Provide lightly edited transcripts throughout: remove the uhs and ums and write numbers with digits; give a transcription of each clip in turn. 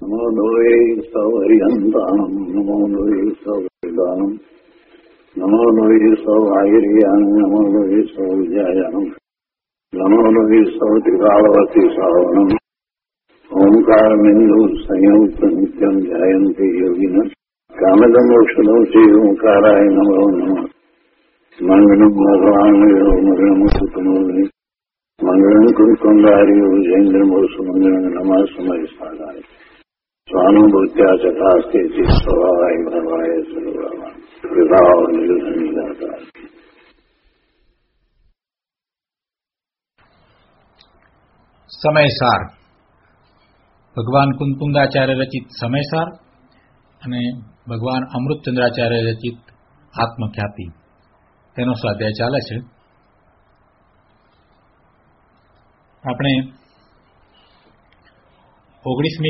નમો લોહે સૌહરિયંતાણમ નમો લોહે સૌદાનમ નમો લોહે સૌઆયર્યાન નમો લોહે સૌજાયાનમ નમો લોહે સૌત્રિકાળવતી સાવનમ ઓંકારમિંદુ સંયુક્ત નિત્યમ ધ્યાયંતિ યોગિન કામદમોક્ષદો શ્રી ઓંકારાય નમો નમઃ મંગલમ ભગવાનયો મંગલમ સુતમોની મંગલમ કુંકુંડાર્યો જૈન્દ્રમોસુ મંગલમ નમઃ સમય સાધાય સ્વાનુભૂત્યા ચતાસ્તે સ્વભાવાય ભવાય સર્વવા વિભાવ નિર્ધનિદાતા. સમયસાર ભગવાન કુંકુંદાચાર્ય રચિત સમયસાર અને ભગવાન અમૃતચંદ્રાચાર્ય રચિત આત્મખ્યાતિ તેનો સ્વાધ્યાય ચાલે છે. આપણે 19મી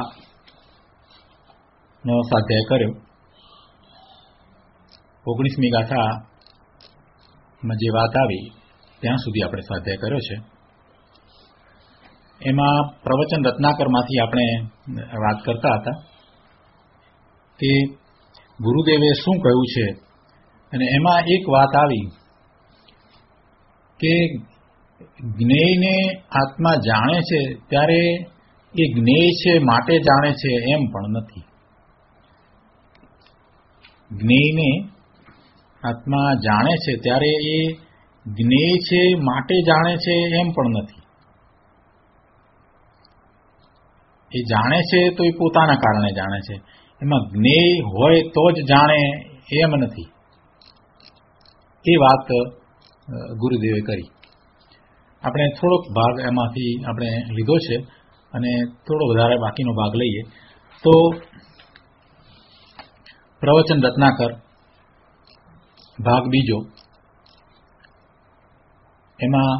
ગાથાનો સ્વાધ્યાય કર્યો. 19મી ગાથામાં જે વાત આવી ત્યાં સુધી આપણે સ્વાધ્યાય કર્યો છે. એમાં પ્રવચન રત્નાકરમાંથી આપણે વાત કરતા હતા કે ગુરુદેવે શું કહ્યું છે, અને એમાં એક વાત આવી કે જ્ઞેયને આત્મા જાણે છે ત્યારે એ જ્ઞેય છે માટે જાણે છે એમ પણ નથી. જ્ઞેયને આત્મા જાણે છે ત્યારે એ જ્ઞેય છે માટે જાણે છે એમ પણ નથી. એ જાણે છે તો એ પોતાના કારણે જાણે છે, એમાં જ્ઞેય હોય તો જ જાણે એમ નથી. એ વાત ગુરુદેવે કરી. આપણે થોડોક ભાગ એમાંથી આપણે લીધો છે અને થોડો વધારે બાકીનો ભાગ લઈએ તો પ્રવચન રત્નાકર ભાગ બીજો, એમાં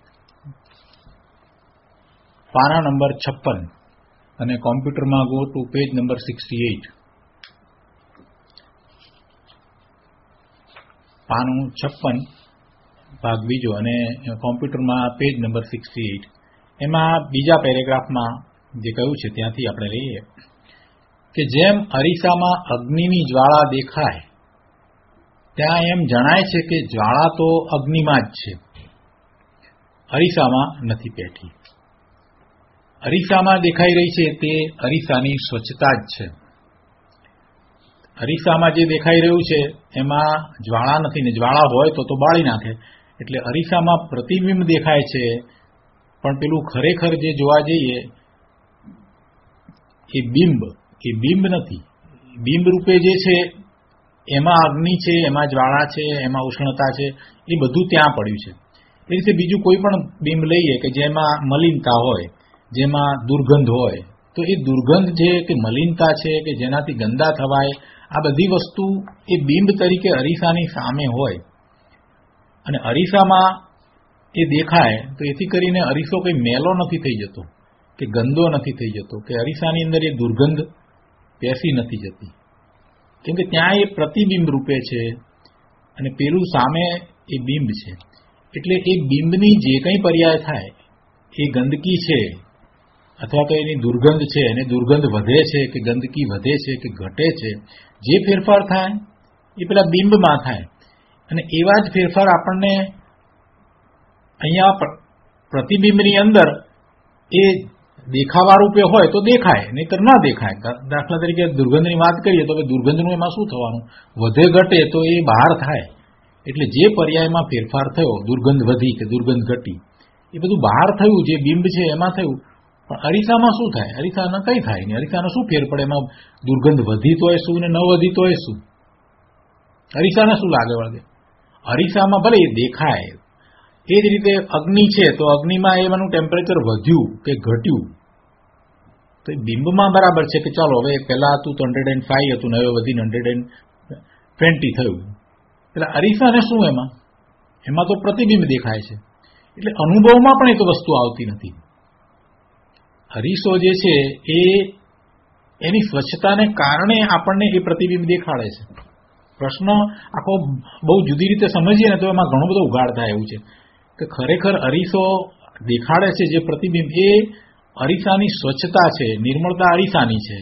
પાના નંબર 56 અને કોમ્પ્યુટરમાં ગો ટુ પેજ નંબર 68. પાનું 56 ભાગ બીજો અને કોમ્પ્યુટરમાં પેજ નંબર 68. એમાં બીજા પેરેગ્રાફમાં જે કહ્યું છે ત્યાંથી આપણે લઈએ કે જેમ અરીસામાં અગ્નિની જ્વાળા દેખાય ત્યાં એમ જણાય છે કે જ્વાળા તો અગ્નિમાં જ છે, અરીસામાં નથી પેઠી. અરીસામાં દેખાઈ રહી છે તે અરીસાની સ્વચ્છતા જ છે. અરીસામાં જે દેખાઈ રહ્યું છે એમાં જ્વાળા નથી, ને જ્વાળા હોય તો બાળી નાખે. એટલે અરીસામાં પ્રતિબિંબ દેખાય છે, પણ પેલું ખરેખર જે જોવા જઈએ એ બિંબ નથી. બિંબ રૂપે જે છે એમાં અગ્નિ છે, એમાં જ્વાળા છે, એમાં ઉષ્ણતા છે, એ બધું ત્યાં પડ્યું છે. એ રીતે બીજું કોઈ પણ બિંબ લઈએ કે જેમાં મલિનતા હોય, જેમાં દુર્ગંધ હોય, તો એ દુર્ગંધ છે કે મલિનતા છે કે જેનાથી ગંદા થવાય, આ બધી વસ્તુ એ બિંબ તરીકે અરીસાની સામે હોય. અને અરીસામાં એ દેખાય તો એથી કરીને અરીસો કંઈ મેલો નથી થઈ જતો કે ગંદો નથી થઈ જતો, કે અરીસાની અંદર એ દુર્ગંધ પેસી નથી જતી, કેમ કે ત્યાં એ પ્રતિબિંબ રૂપે છે અને પેલું સામે એ બિંબ છે. એટલે એ બિંબની જે કંઈ પર્યાય થાય એ ગંદકી છે અથવા તો એની દુર્ગંધ છે, અને દુર્ગંધ વધે છે કે ગંદકી વધે છે કે ઘટે છે, જે ફેરફાર થાય એ પેલા બિંબમાં થાય. અને એવા જ ફેરફાર આપણને અહીંયા પ્રતિબિંબની અંદર એ દેખાવા રૂપે હોય તો દેખાય, નહીતર ન દેખાય. દાખલા તરીકે દુર્ગંધની વાત કરીએ તો દુર્ગંધનું એમાં શું થવાનું, વધે ઘટે તો એ બહાર થાય. એટલે જે પર્યાયમાં ફેરફાર થયો, દુર્ગંધ વધી કે દુર્ગંધ ઘટી, એ બધું બહાર થયું, જે બિંબ છે એમાં થયું. પણ અરીસામાં શું થાય? અરીસામાં કંઈ થાય નહીં. અરીસાનો શું ફેર પડે? એમાં દુર્ગંધ વધી તોય શું ને ન વધી તોય શું? અરીસાને શું લાગે વળગે? અરીસામાં ભલે એ દેખાય. એ જ રીતે અગ્નિ છે તો અગ્નિમાં એનું ટેમ્પરેચર વધ્યું કે ઘટ્યું તો એ બિંબમાં બરાબર છે કે ચાલો હવે પહેલા હતું તો 105 હતું ને હવે વધીને 120 થયું. એટલે અરીસાને શું એમાં તો પ્રતિબિંબ દેખાય છે. એટલે અનુભવમાં પણ એ તો વસ્તુ આવતી નથી. અરીસો જે છે એ એની સ્વચ્છતાને કારણે આપણને એ પ્રતિબિંબ દેખાડે છે. પ્રશ્ન આખો બહુ જુદી રીતે સમજીએ ને તો એમાં ઘણો બધો ઉઘાડ થાય એવું છે કે ખરેખર અરીસો દેખાડે છે જે પ્રતિબિંબ એ અરીસાની સ્વચ્છતા છે, નિર્મળતા અરીસાની છે.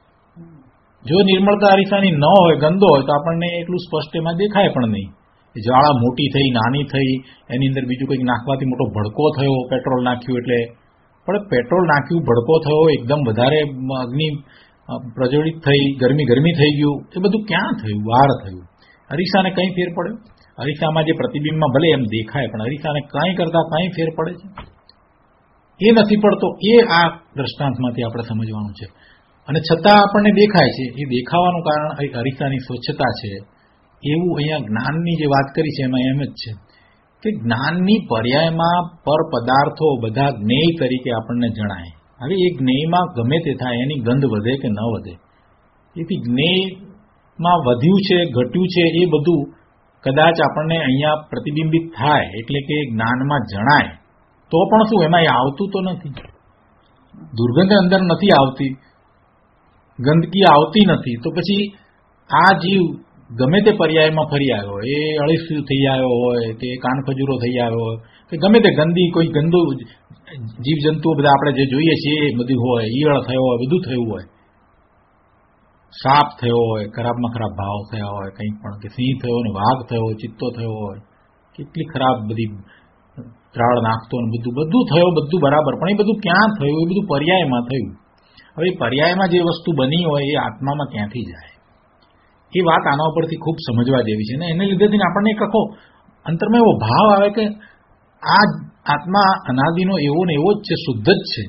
જો નિર્મળતા અરીસાની ન હોય, ગંદો હોય, તો આપણને એટલું સ્પષ્ટ એમાં દેખાય પણ નહીં. જ્વાળા મોટી થઈ, નાની થઈ, એની અંદર બીજું કંઈક નાખવાથી મોટો ભડકો થયો, પેટ્રોલ નાખ્યું એટલે. પણ પેટ્રોલ નાખ્યું, ભડકો થયો, એકદમ વધારે અગ્નિ પ્રજ્વલિત થઈ, ગરમી થઈ ગયું, એ બધું ક્યાં થયું? બહાર થયું. અરીસાને કંઈ ફેર પડ્યો? અરીસામાં જે પ્રતિબિંબમાં ભલે એમ દેખાય, પણ અરીસાને કંઈ કરતા કંઈ ફેર પડે છે? એ નથી પડતો. એ આ દ્રષ્ટાંતમાંથી આપણે સમજવાનું છે. અને છતાં આપણને દેખાય છે. એ દેખાવાનું કારણ અરીસાની સ્વચ્છતા છે. એવું અહીંયા જ્ઞાનની જે વાત કરી છે એમાં એમ જ છે કે જ્ઞાનની પર્યાયમાં પર પદાર્થો બધા જ્ઞેય તરીકે આપણને જણાય. હવે એ જ્ઞેયમાં ગમે તે થાય, એની ગંધ વધે કે ન વધે, એથી જ્ઞેયમાં વધ્યું છે, ઘટ્યું છે, એ બધું કદાચ આપણને અહીંયા પ્રતિબિંબિત થાય, એટલે કે જ્ઞાનમાં જણાય. તો પણ શું, એમાં એ આવતું તો નથી. દુર્ગંધ અંદર નથી આવતી, ગંદકી આવતી નથી. તો પછી આ જીવ ગમે તે પર્યાયમાં ફરી આવ્યો હોય, એ અળસિયું થઈ આવ્યો હોય, કે કાનખજૂરો થઈ આવ્યો હોય, કે ગમે તે ગંદી કોઈ ગંદુ જીવજંતુઓ બધા આપણે જે જોઈએ છીએ એ બધું હોય, ઈયળ થયો હોય, બધું થયું હોય, સાપ થયો હોય, ખરાબમાં ખરાબ ભાવ થયા હોય, કંઈક પણ, કે સિંહ થયો ને વાઘ થયો, ચિત્તો થયો હોય, કેટલી ખરાબ બધી ત્રાળ નાખતો ને બધું થયો, બધું બરાબર. પણ એ બધું ક્યાં થયું? એ બધું પર્યાયમાં થયું. હવે પર્યાયમાં જે વસ્તુ બની હોય એ આત્મામાં ક્યાંથી જાય? એ વાત આના ઉપરથી ખૂબ સમજવા જેવી છે ને. એને લીધેથી આપણને એક આખો અંતરમાં એવો ભાવ આવે કે આ આત્મા અનાદિનો એવો ને એવો જ છે, શુદ્ધ જ છે.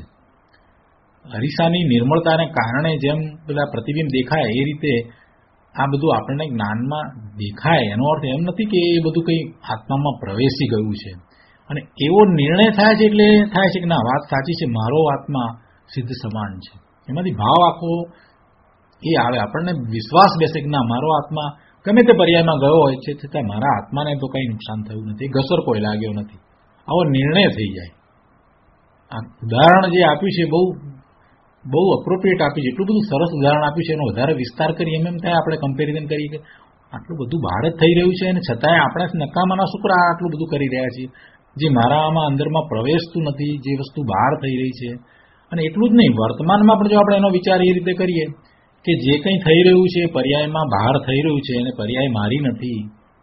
અરીસાની નિર્મળતાને કારણે જેમ બધા પ્રતિબિંબ દેખાય, એ રીતે આ બધું આપણને જ્ઞાનમાં દેખાય. એનો અર્થ એમ નથી કે એ બધું કંઈ આત્મામાં પ્રવેશી ગયું છે. અને એવો નિર્ણય થાય છે એટલે થાય છે કે ના, વાત સાચી છે, મારો આત્મા સિદ્ધ સમાન છે. એમાંથી ભાવ આખો એ આવે, આપણને વિશ્વાસ બેસે કે ના, મારો આત્મા ગમે તે પર્યાયમાં ગયો હોય છે, છતાં મારા આત્માને તો કંઈ નુકસાન થયું નથી, ઘસર કોઈ લાગ્યો નથી. આવો નિર્ણય થઈ જાય. આ ઉદાહરણ જે આપ્યું છે બહુ અપ્રોપ્રિએટ આપ્યું છે. એટલું બધું સરસ ઉદાહરણ આપ્યું છે, એનો વધારે વિસ્તાર કરીએ એમ થાય, આપણે કમ્પેરિઝન કરીએ કે આટલું બધું બહાર જ થઈ રહ્યું છે અને છતાંય આપણે નકામાના શુક્ર આટલું બધું કરી રહ્યા છીએ, જે મારામાં અંદરમાં પ્રવેશતું નથી, જે વસ્તુ બહાર થઈ રહી છે. અને એટલું જ નહીં, વર્તમાનમાં પણ જો આપણે એનો વિચાર એ રીતે કરીએ કે જે કંઈ થઈ રહ્યું છે પર્યાયમાં બહાર થઈ રહ્યું છે અને પર્યાય મારી નથી,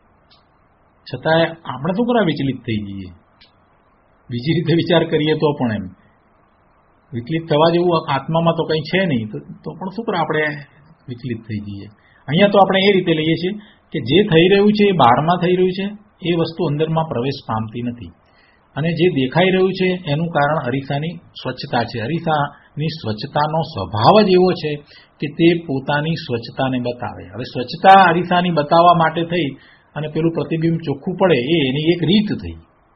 છતાંય આપણે શું કરવા વિચલિત થઈ જઈએ? બીજી રીતે વિચાર કરીએ તો પણ એમ વિચલિત થવા જેવું આત્મામાં તો કંઈ છે નહીં, તો પણ શું કરવા આપણે વિચલિત થઈ જઈએ? અહીંયા તો આપણે એ રીતે લઈએ છીએ કે જે થઈ રહ્યું છે એ બહારમાં થઈ રહ્યું છે, એ વસ્તુ અંદરમાં પ્રવેશ પામતી નથી. અને જે દેખાઈ રહ્યું છે એનું કારણ અરીસાની સ્વચ્છતા છે. અરીસાની સ્વચ્છતાનો સ્વભાવ જ એવો છે કે તે પોતાની સ્વચ્છતાને બતાવે. હવે સ્વચ્છતા અરીસાની બતાવવા માટે થઈ અને પેલું પ્રતિબિંબ ચોખ્ખું પડે, એ એની એક રીત થઈ.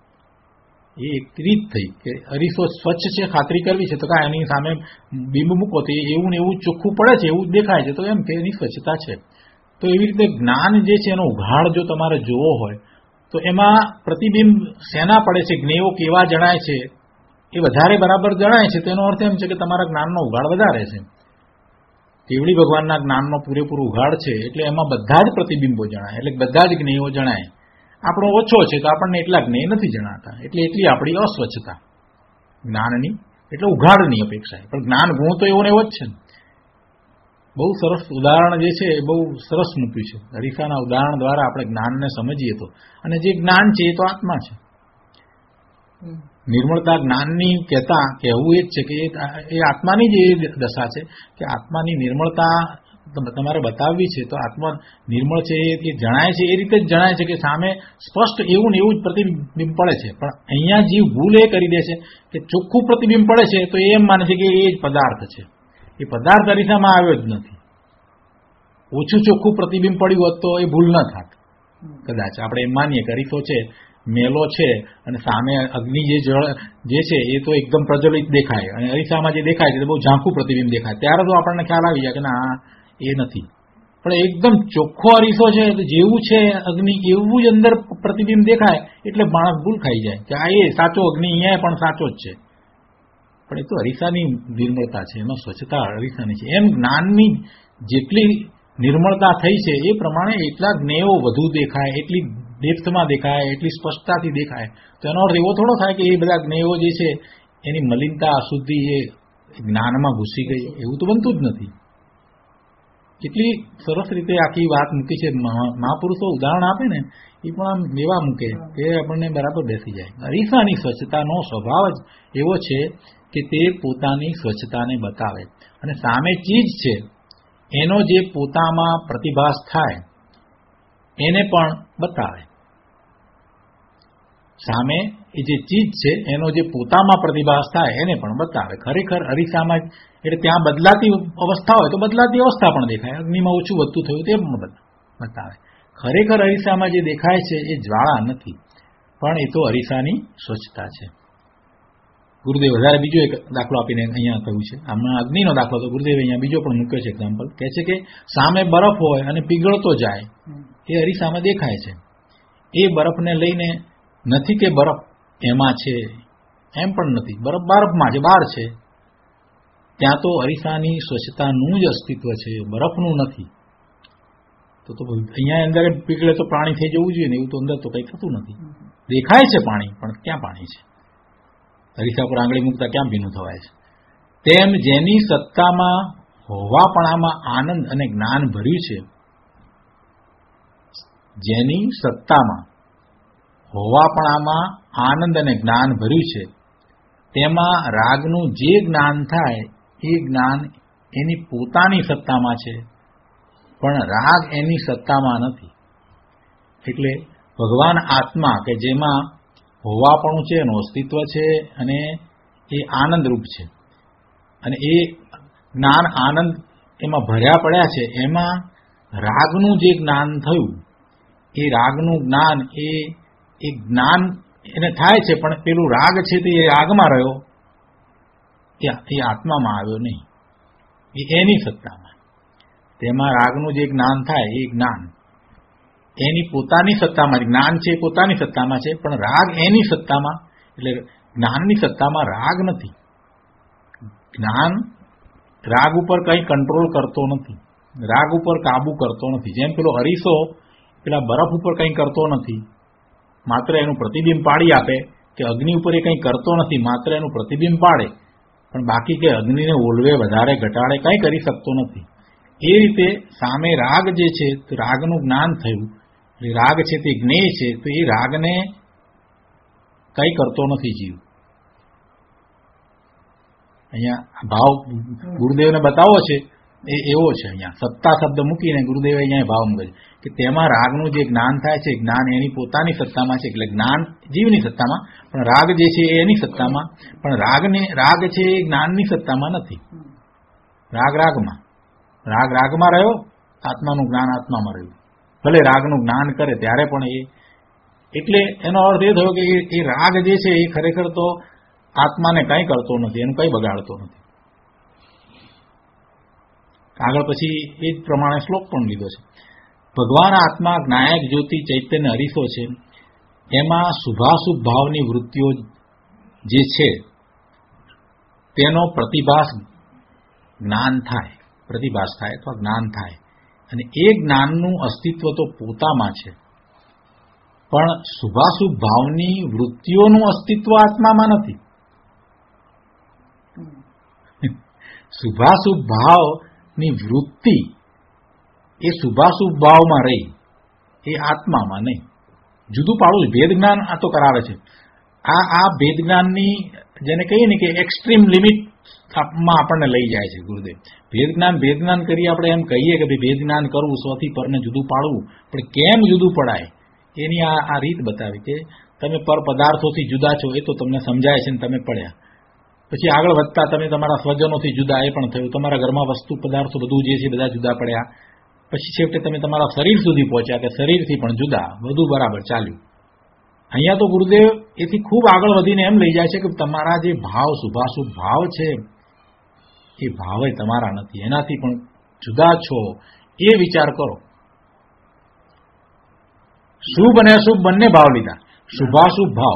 એ એક રીત થઈ કે અરીસો સ્વચ્છ છે, ખાતરી કરવી છે, તો કાંઈ એની સામે બિંબ મૂકો તો એવું ને એવું ચોખ્ખું પડે છે, એવું દેખાય છે, તો એમ કે એની સ્વચ્છતા છે. તો એવી રીતે જ્ઞાન જે છે એનો ઉઘાડ જો તમારે જોવો હોય તો એમાં પ્રતિબિંબ શેના પડે છે, જ્ઞેયો કેવા જણાય છે, એ વધારે બરાબર જણાય છે. તેનો અર્થ એમ છે કે તમારા જ્ઞાનનો ઉઘાડ વધારે છે. કેવડી ભગવાનના જ્ઞાનનો પૂરેપૂરો ઉઘાડ છે એટલે એમાં બધા જ પ્રતિબિંબો જણાય, એટલે બધા જ જ્ઞેયો જણાય. આપણો ઓછો છે તો આપણને એટલા જ્ઞેય નથી જણાતા, એટલે એટલી આપણી અસ્વચ્છતા જ્ઞાનની, એટલે ઉઘાડની અપેક્ષાએ. પણ જ્ઞાન ગુણ તો એવો ને એવો જ છે. બહુ સરસ ઉદાહરણ જે છે એ બહુ સરસ મૂક્યું છે. અરીસાના ઉદાહરણ દ્વારા આપણે જ્ઞાનને સમજીએ તો, અને જે જ્ઞાન છે એ તો આત્મા છે. નિર્મળતા જ્ઞાનની કહેવું એ જ છે કે એ આત્માની જ એ દશા છે કે આત્માની નિર્મળતા તમારે બતાવવી છે તો આત્મા નિર્મળ છે એ જણાય છે, એ રીતે જ જણાય છે કે સામે સ્પષ્ટ એવું ને એવું જ પ્રતિબિંબ પડે છે. પણ અહીંયા જીવ ભૂલ એ કરી દે છે કે ચોખ્ખું પ્રતિબિંબ પડે છે તો એમ માને છે કે એ જ પદાર્થ છે. એ પદાર્થ અરીસામાં આવ્યો જ નથી. ઓછું ચોખ્ખું પ્રતિબિંબ પડ્યું હોત તો એ ભૂલ ન થાત. કદાચ આપણે એમ માનીએ કે અરીસો છે, મેલો છે, અને સામે અગ્નિ જે છે એ તો એકદમ પ્રજ્વલિત દેખાય, અને અરીસામાં જે દેખાય છે તે બહુ ઝાંખું પ્રતિબિંબ દેખાય, ત્યારે તો આપણને ખ્યાલ આવી જાય કે ના, એ નથી. પણ એકદમ ચોખ્ખો અરીસો છે, જેવું છે અગ્નિ એવું જ અંદર પ્રતિબિંબ દેખાય, એટલે માણસ ભૂલ ખાઈ જાય કે આ એ સાચો અગ્નિ અહીંયા પણ સાચો જ છે. પણ એ તો અરીસાની નિર્મળતા છે, એમાં સ્વચ્છતા અરીસાની છે. એમ જ્ઞાનની જેટલી નિર્મળતા થઈ છે એ પ્રમાણે એટલા જ્ઞેયો વધુ દેખાય, એટલી ડેપ્થમાં દેખાય, એટલી સ્પષ્ટતાથી દેખાય. તો એનો અર્થ એવો થોડો થાય કે એ બધા જ્ઞેયો જે છે એની મલિનતા અશુદ્ધિ એ જ્ઞાનમાં ઘૂસી ગઈ એવું તો બનતું જ નથી. કેટલી સરસ રીતે આખી વાત મૂકી છે. મહાપુરુષો ઉદાહરણ આપે ને એ પણ આમ એવા મૂકે કે આપણને બરાબર બેસી જાય. અરીસાની સ્વચ્છતાનો સ્વભાવ જ એવો છે કે તે પોતાની સ્વચ્છતાને બતાવે અને સામે ચીજ છે એનો જે પોતામાં પ્રતિભાસ થાય એને પણ બતાવે. સામે એ જે ચીજ છે એનો જે પોતામાં પ્રતિભાસ થાય એને પણ બતાવે. ખરેખર અરીસામાં એટલે ત્યાં બદલાતી અવસ્થા હોય તો બદલાતી અવસ્થા પણ દેખાય. અગ્નિમાં ઓછું વધતું થયું તે પણ બતાવે. ખરેખર અરીસામાં જે દેખાય છે એ જ્વાળા નથી, પણ એ તો અરીસાની સ્વચ્છતા છે. ગુરુદેવ વધારે બીજો એક દાખલો આપીને અહીંયા કહ્યું છે. હમણાં અગ્નિનો દાખલો તો ગુરુદેવ અહીંયા બીજો પણ મૂક્યો છે એક્ઝામ્પલ. કહે છે કે સામે બરફ હોય અને પીગળતો જાય એ અરીસામાં દેખાય છે. એ બરફને લઈને નથી કે બરફ એમાં છે, એમ પણ નથી. બરફ બરફમાં છે, બહાર છે. ત્યાં તો અરીસાની સ્વચ્છતાનું જ અસ્તિત્વ છે, બરફનું નથી. તો અહીંયા અંદર પીગળે તો પાણી થઈ જવું જોઈએ ને, એવું તો અંદર તો કંઈ થતું નથી. દેખાય છે પાણી, પણ ક્યાં પાણી છે? અરીસા પર આંગળી મૂકતા ક્યાં ભીનું થવાય છે? તેમ જેની સત્તામાં હોવાપણામાં આનંદ અને જ્ઞાન ભર્યું છે, જેની સત્તામાં હોવાપણામાં આનંદ અને જ્ઞાન ભર્યું છે, તેમાં રાગનું જે જ્ઞાન થાય એ જ્ઞાન એની પોતાની સત્તામાં છે, પણ રાગ એની સત્તામાં નથી. એટલે ભગવાન આત્મા કે જેમાં હોવાપણું છે, એનું અસ્તિત્વ છે અને એ આનંદરૂપ છે અને એ જ્ઞાન આનંદ એમાં ભર્યા પડ્યા છે, એમાં રાગનું જે જ્ઞાન થયું એ રાગનું જ્ઞાન એ જ્ઞાન એને થાય છે, પણ પેલું રાગ છે તે રાગમાં રહ્યો, એ આત્મામાં આવ્યો નહીં, એ એની સત્તામાં. તેમાં રાગનું જે જ્ઞાન થાય એ જ્ઞાન એની પોતાની સત્તામાં, જ્ઞાન છે પોતાની સત્તામાં છે, પણ રાગ એની સત્તામાં, એટલે જ્ઞાનની સત્તામાં રાગ નથી. જ્ઞાન રાગ ઉપર કંઈ કંટ્રોલ કરતો નથી, રાગ ઉપર કાબુ કરતો નથી. જેમ પેલો અરીસો પેલા બરફ ઉપર કંઈ કરતો નથી, માત્ર એનું પ્રતિબિંબ પાડી આપે, કે અગ્નિ ઉપર એ કંઈ કરતો નથી, માત્ર એનું પ્રતિબિંબ પાડે, પણ બાકી કે અગ્નિને ઓલવે વધારે ઘટાડે કંઈ કરી શકતો નથી. એ રીતે સામે રાગ જે છે તો રાગનું જ્ઞાન થયું, રાગ છે તે જ્ઞેય છે, તો એ રાગને કંઈ કરતો નથી જીવ. અહીંયા ભાવ ગુરુદેવને બતાવો છે એ એવો છે. અહીંયા સત્તા શબ્દ મૂકીને ગુરુદેવે અહીંયા ભાવ મૂકે છે કે તેમાં રાગનું જે જ્ઞાન થાય છે, જ્ઞાન એની પોતાની સત્તામાં છે, એટલે જ્ઞાન જીવની સત્તામાં, પણ રાગ જે છે એ એની સત્તામાં, પણ રાગ છે એ જ્ઞાનની સત્તામાં નથી. રાગ રાગમાં, રાગ રાગમાં રહ્યો, આત્માનું જ્ઞાન આત્મામાં રહ્યું. ભલે રાગનું જ્ઞાન કરે ત્યારે પણ એ, એટલે એનો અર્થ એ થયો કે એ રાગ જે છે એ ખરેખર તો આત્માને કંઈ કરતો નથી, એનું કંઈ બગાડતો નથી. આગળ પછી એ જ પ્રમાણે શ્લોક પણ લીધો છે. ભગવાન આત્મા જ્ઞાયક જ્યોતિ ચૈતન્ય અરીસો છે, એમાં શુભાશુભ ભાવની વૃત્તિઓ જે છે તેનો પ્રતિભાસ જ્ઞાન થાય, પ્રતિભાસ થાય અથવા જ્ઞાન થાય, અને એ જ્ઞાનનું અસ્તિત્વ તો પોતામાં છે, પણ શુભાશુભ ભાવની વૃત્તિઓનું અસ્તિત્વ આત્મામાં નથી. શુભાશુભ ભાવની વૃત્તિ એ શુભાશુભ ભાવમાં રહી, એ આત્મામાં નહીં. જુદું પાડવું, ભેદ જ્ઞાન આ તો કરાવે છે. આ ભેદ જ્ઞાનની જેને કહીએ ને કે એક્સ્ટ્રીમ લિમિટ માં આપણને લઈ જાય છે ગુરુદેવ. ભેદ જ્ઞાન કરી આપણે એમ કહીએ કે ભાઈ ભેદ જ્ઞાન કરવું, સ્વથી પરને જુદું પાડવું, પણ કેમ જુદું પડાય એની આ રીત બતાવી કે તમે પર પદાર્થોથી જુદા છો એ તો તમને સમજાય છે ને તમે પડ્યા. પછી આગળ વધતા તમે તમારા સ્વજનોથી જુદા એ પણ થયું, તમારા ઘરમાં વસ્તુ પદાર્થો બધું જે છે બધા જુદા પડ્યા. પછી છેવટે તમે તમારા શરીર સુધી પહોંચ્યા કે શરીરથી પણ જુદા, બધું બરાબર ચાલ્યું. અહીંયા તો ગુરુદેવ એથી ખૂબ આગળ વધીને એમ લઈ જાય છે કે તમારા જે ભાવ, શુભાશુભ ભાવ છે એ ભાવ તમારા નથી, એનાથી પણ જુદા છો એ વિચાર કરો. શુભ અને અશુભ બંને ભાવ લીધા. શુભાશુભ ભાવ,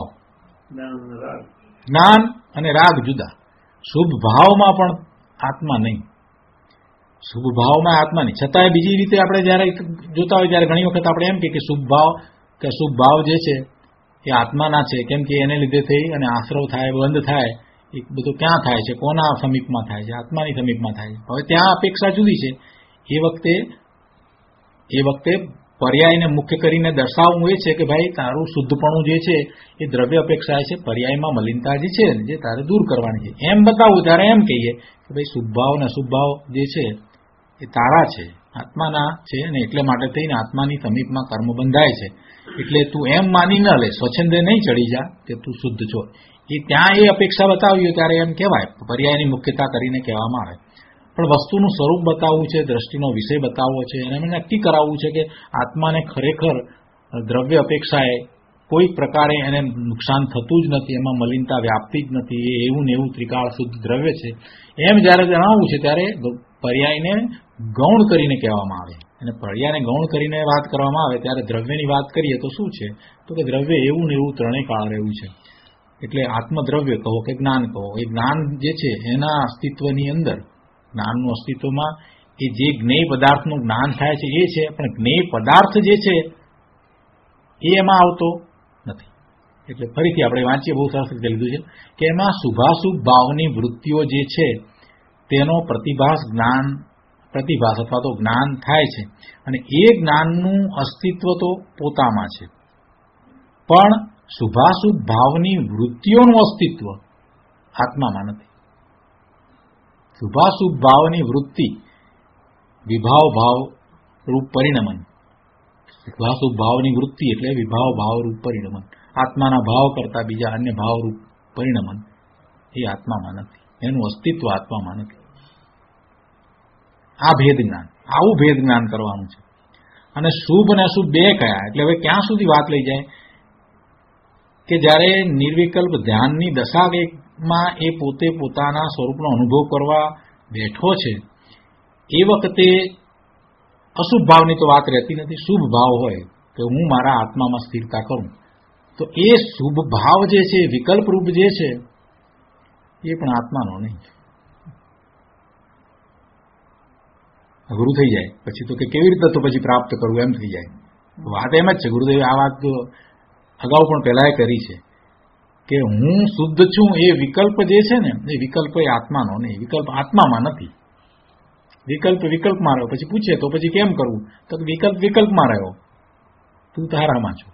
જ્ઞાન અને રાગ જુદા. શુભ ભાવમાં પણ આત્મા નહીં, શુભ ભાવમાં આત્મા નહીં. છતાંય બીજી રીતે આપણે જયારે જોતા હોય ત્યારે ઘણી વખત આપણે એમ કે શુભ ભાવ કે અશુભ ભાવ જે છે એ આત્માના છે, કેમ કે એને લીધે થઈ અને આશ્રવ થાય, બંધ થાય એ બધું ક્યાં થાય છે, કોના સમીપમાં થાય છે? આત્માની સમીપમાં થાય છે. હવે ત્યાં અપેક્ષા જુદી છે. એ વખતે પર્યાયને મુખ્ય કરીને દર્શાવવું એ છે કે ભાઈ તારું શુદ્ધપણું જે છે એ દ્રવ્ય અપેક્ષા છે, પર્યાયમાં મલિનતા જે છે જે તારે દૂર કરવાની છે એમ બતાવવું. ત્યારે એમ કહીએ કે ભાઈ શુભભાવ ને અશુભભાવ જે છે એ તારા છે, આત્માના છે, અને એટલે માટે થઈને આત્માની સમીપમાં કર્મ બંધાય છે. એટલે તું એમ માની ન લે, સ્વચ્છંદે નહીં ચડી જા કે તું શુદ્ધ છો. એ ત્યાં એ અપેક્ષા બતાવી ત્યારે એમ કહેવાય, પર્યાયની મુખ્યતા કરીને કહેવામાં આવે. પણ વસ્તુનું સ્વરૂપ બતાવવું છે, દ્રષ્ટિનો વિષય બતાવવો છે, અને એમને નક્કી કરાવવું છે કે આત્માને ખરેખર દ્રવ્ય અપેક્ષાએ કોઈ પ્રકારે એને નુકસાન થતું જ નથી, એમાં મલિનતા વ્યાપતી જ નથી, એ એવું ને એવું ત્રિકાળ શુદ્ધ દ્રવ્ય છે. એમ જ્યારે જણાવવું છે ત્યારે પર્યાયને ગૌણ કરીને કહેવામાં આવે. અને પર્યાયને ગૌણ કરીને વાત કરવામાં આવે ત્યારે દ્રવ્યની વાત કરીએ તો શું છે? તો કે દ્રવ્ય એવું ને એવું ત્રણેય કાળ રહેવું છે. એટલે આત્મદ્રવ્ય કહો કે જ્ઞાન કહો, એ જ્ઞાન જે છે એના અસ્તિત્વની અંદર, જ્ઞાનનું અસ્તિત્વમાં એ જે જ્ઞેય પદાર્થનું જ્ઞાન થાય છે એ છે, પણ જ્ઞેય પદાર્થ જે છે એ એમાં આવતો નથી. એટલે ફરીથી આપણે વાંચીએ, બહુ સરસ રીતે લીધું છે કે એમાં શુભાશુભ ભાવની વૃત્તિઓ જે છે તેનો પ્રતિભાસ અથવા તો જ્ઞાન થાય છે, અને એ જ્ઞાનનું અસ્તિત્વ તો પોતામાં છે. પણ શુભાશુભ ભાવની વૃત્તિઓનું અસ્તિત્વ આત્મામાં નથી. શુભાશુભ ભાવની વૃત્તિ વિભાવ ભાવ રૂપ પરિણમન. શુભાશુભ ભાવની વૃત્તિ એટલે વિભાવ ભાવ રૂપ પરિણમન. આત્માના ભાવ કરતા બીજા અન્ય ભાવ રૂપ પરિણમન એ આત્મામાં નથી, એનું અસ્તિત્વ આત્મામાં નથી. આ ભેદ જ્ઞાન, આવું ભેદ જ્ઞાન કરવાનું છે. અને શુભ અને અશુભ બે કયા? એટલે હવે ક્યાં સુધી વાત લઈ જાય કે જ્યારે નિર્વિકલ્પ ધ્યાનની દશામાં એ પોતે પોતાના સ્વરૂપનો અનુભવ કરવા બેઠો છે એ વખતે અશુભ ભાવની તો વાત રહેતી નથી. શુભ ભાવ હોય કે હું મારા આત્મામાં સ્થિરતા કરું, તો એ શુભ ભાવ જે છે, વિકલ્પ રૂપ જે છે એ પણ આત્માનો નહીં. અઘરું થઈ જાય પછી તો કે કેવી રીતે તો પછી પ્રાપ્ત કરવું એમ થઈ જાય. વાત એમ જ છે. ગુરુદેવે આ વાત અગાઉ પણ પહેલાએ કરી છે કે હું શુદ્ધ છું એ વિકલ્પ જે છે ને એ વિકલ્પ એ આત્માનો નહીં, વિકલ્પ આત્મામાં નથી. વિકલ્પમાં રહ્યો. પછી પૂછે તો પછી કેમ કરવું? તો વિકલ્પમાં રહ્યો, તું તારામાં છો.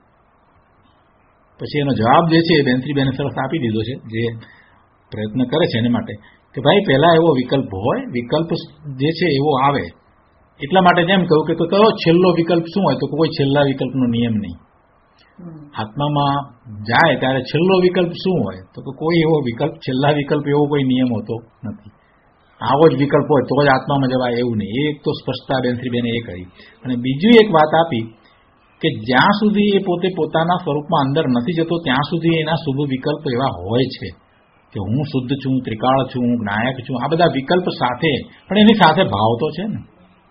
પછી એનો જવાબ જે છે એ બેનશ્રીબેને સરસ આપી દીધો છે, જે પ્રયત્ન કરે છે એને માટે, કે ભાઈ પહેલા એવો વિકલ્પ હોય, વિકલ્પ જે છે એવો આવે. એટલા માટે જેમ કહ્યું કે કયો છેલ્લો વિકલ્પ શું હોય? તો કોઈ છેલ્લા વિકલ્પનો નિયમ નહીં. આત્મામાં જાય ત્યારે છેલ્લો વિકલ્પ શું હોય? તો કોઈ એવો વિકલ્પ, છેલ્લા વિકલ્પ એવો કોઈ નિયમ હોતો નથી. આવો જ વિકલ્પ હોય તો જ આત્મામાં જવાય એવું નહીં. એક તો સ્પષ્ટતા બેનશ્રીબેને એ કરી. અને બીજી એક વાત આપી કે જ્યાં સુધી એ પોતે પોતાના સ્વરૂપમાં અંદર નથી જતો ત્યાં સુધી એના શુભ વિકલ્પ એવા હોય છે કે હું શુદ્ધ છું, ત્રિકાળ છું, જ્ઞાયક છું, આ બધા વિકલ્પ સાથે, પણ એની સાથે ભાવ તો છે ને.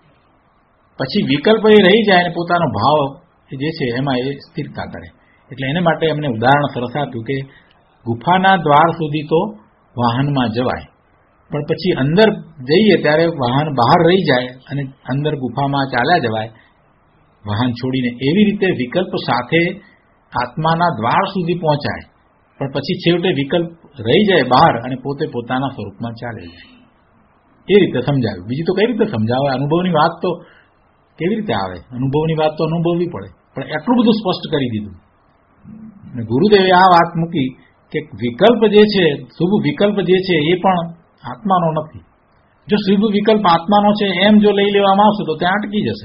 પછી વિકલ્પ એ રહી જાય અને પોતાનો ભાવ જે છે એમાં એ સ્થિરતા કરે. એટલે એને માટે એમને ઉદાહરણ સરસ આપ્યું કે ગુફાના દ્વાર સુધી તો વાહનમાં જવાય, પણ પછી અંદર જઈએ ત્યારે વાહન બહાર રહી જાય અને અંદર ગુફામાં ચાલ્યા જવાય વાહન છોડીને. એવી રીતે વિકલ્પ સાથે આત્માના દ્વાર સુધી પહોંચાય, પણ પછી છેવટે વિકલ્પ રહી જાય બહાર અને પોતે પોતાના સ્વરૂપમાં ચાલે જાય. એ રીતે સમજાવ્યું. બીજી તો કઈ રીતે સમજાવે? અનુભવની વાત તો કેવી રીતે આવે? અનુભવની વાત તો અનુભવવી પડે, પણ એટલું બધું સ્પષ્ટ કરી દીધું. અને ગુરુદેવે આ વાત મૂકી કે વિકલ્પ જે છે, શુભ વિકલ્પ જે છે એ પણ આત્માનો નથી. જો શુભ વિકલ્પ આત્માનો છે એમ જો લઈ લેવામાં આવશે તો ત્યાં અટકી જશે.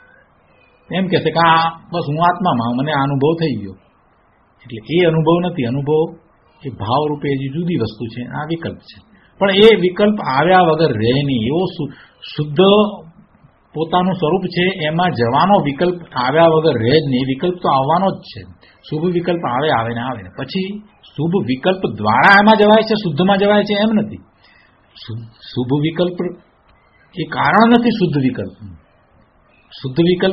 એમ કહેશે કે આ બસ હું આત્મામાં, મને આ અનુભવ થઈ ગયો. એટલે એ અનુભવ નથી. અનુભવ એ ભાવ રૂપે જે જુદી વસ્તુ છે, આ વિકલ્પ છે. પણ એ વિકલ્પ આવ્યા વગર રહે નહીં. એવો શુદ્ધ પોતાનું સ્વરૂપ છે એમાં જવાનો વિકલ્પ આવ્યા વગર રહે જ નહીં. વિકલ્પ તો આવવાનો જ છે. શુભ વિકલ્પ આવે ને પછી શુભ વિકલ્પ દ્વારા એમાં જવાય છે, શુદ્ધમાં જવાય છે એમ નથી. શુભ વિકલ્પ એ કારણ નથી શુદ્ધ વિકલ્પ. શુદ્ધ વિકલ્પ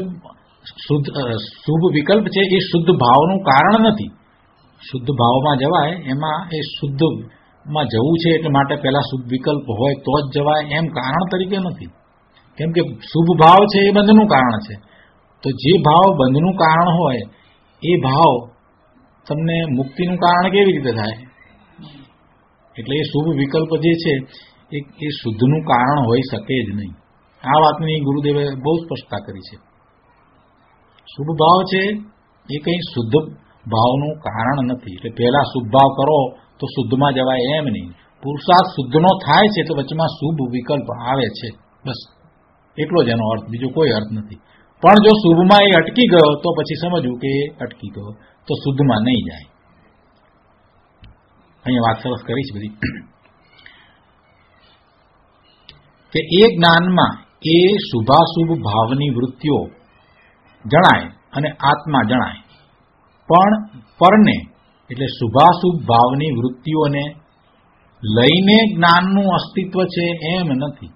શુભ વિકલ્પ છે એ શુદ્ધ ભાવનું કારણ નથી. શુદ્ધ ભાવમાં જવાય, એમાં એ શુદ્ધમાં જવું છે એટલે માટે પહેલા શુભ વિકલ્પ હોય તો જ જવાય એમ કારણ તરીકે નથી. કેમ કે શુભ ભાવ છે એ બંધનું કારણ છે. તો જે ભાવ બંધનું કારણ હોય એ ભાવ તમને મુક્તિનું કારણ કેવી રીતે થાય? એટલે એ શુભ વિકલ્પ જે છે એ શુદ્ધનું કારણ હોઈ શકે જ નહીં. આ વાતની ગુરુદેવે બહુ સ્પષ્ટતા કરી છે. શુભ ભાવ છે એ કંઈ શુદ્ધ ભાવનું કારણ નથી. એટલે પહેલા શુભ ભાવ કરો તો શુદ્ધમાં જવાય એમ નહીં. પુરુષાર્થ શુદ્ધનો થાય છે તો વચમાં શુભ વિકલ્પ આવે છે, બસ એટલો જ એનો અર્થ, બીજો કોઈ અર્થ નથી. પણ જો શુભમાં એ અટકી ગયો તો પછી સમજવું કે એ અટકી ગયો તો શુદ્ધમાં નહીં જાય. અહીંયા વાત સરસ કરી છે બધી કે એ જ્ઞાનમાં એ શુભાશુભ ભાવની વૃત્તિઓ જણાય અને આત્મા જણાય, પણ પરને એટલે શુભાશુભ ભાવની વૃત્તિઓને લઈને જ્ઞાનનું અસ્તિત્વ છે એમ નથી.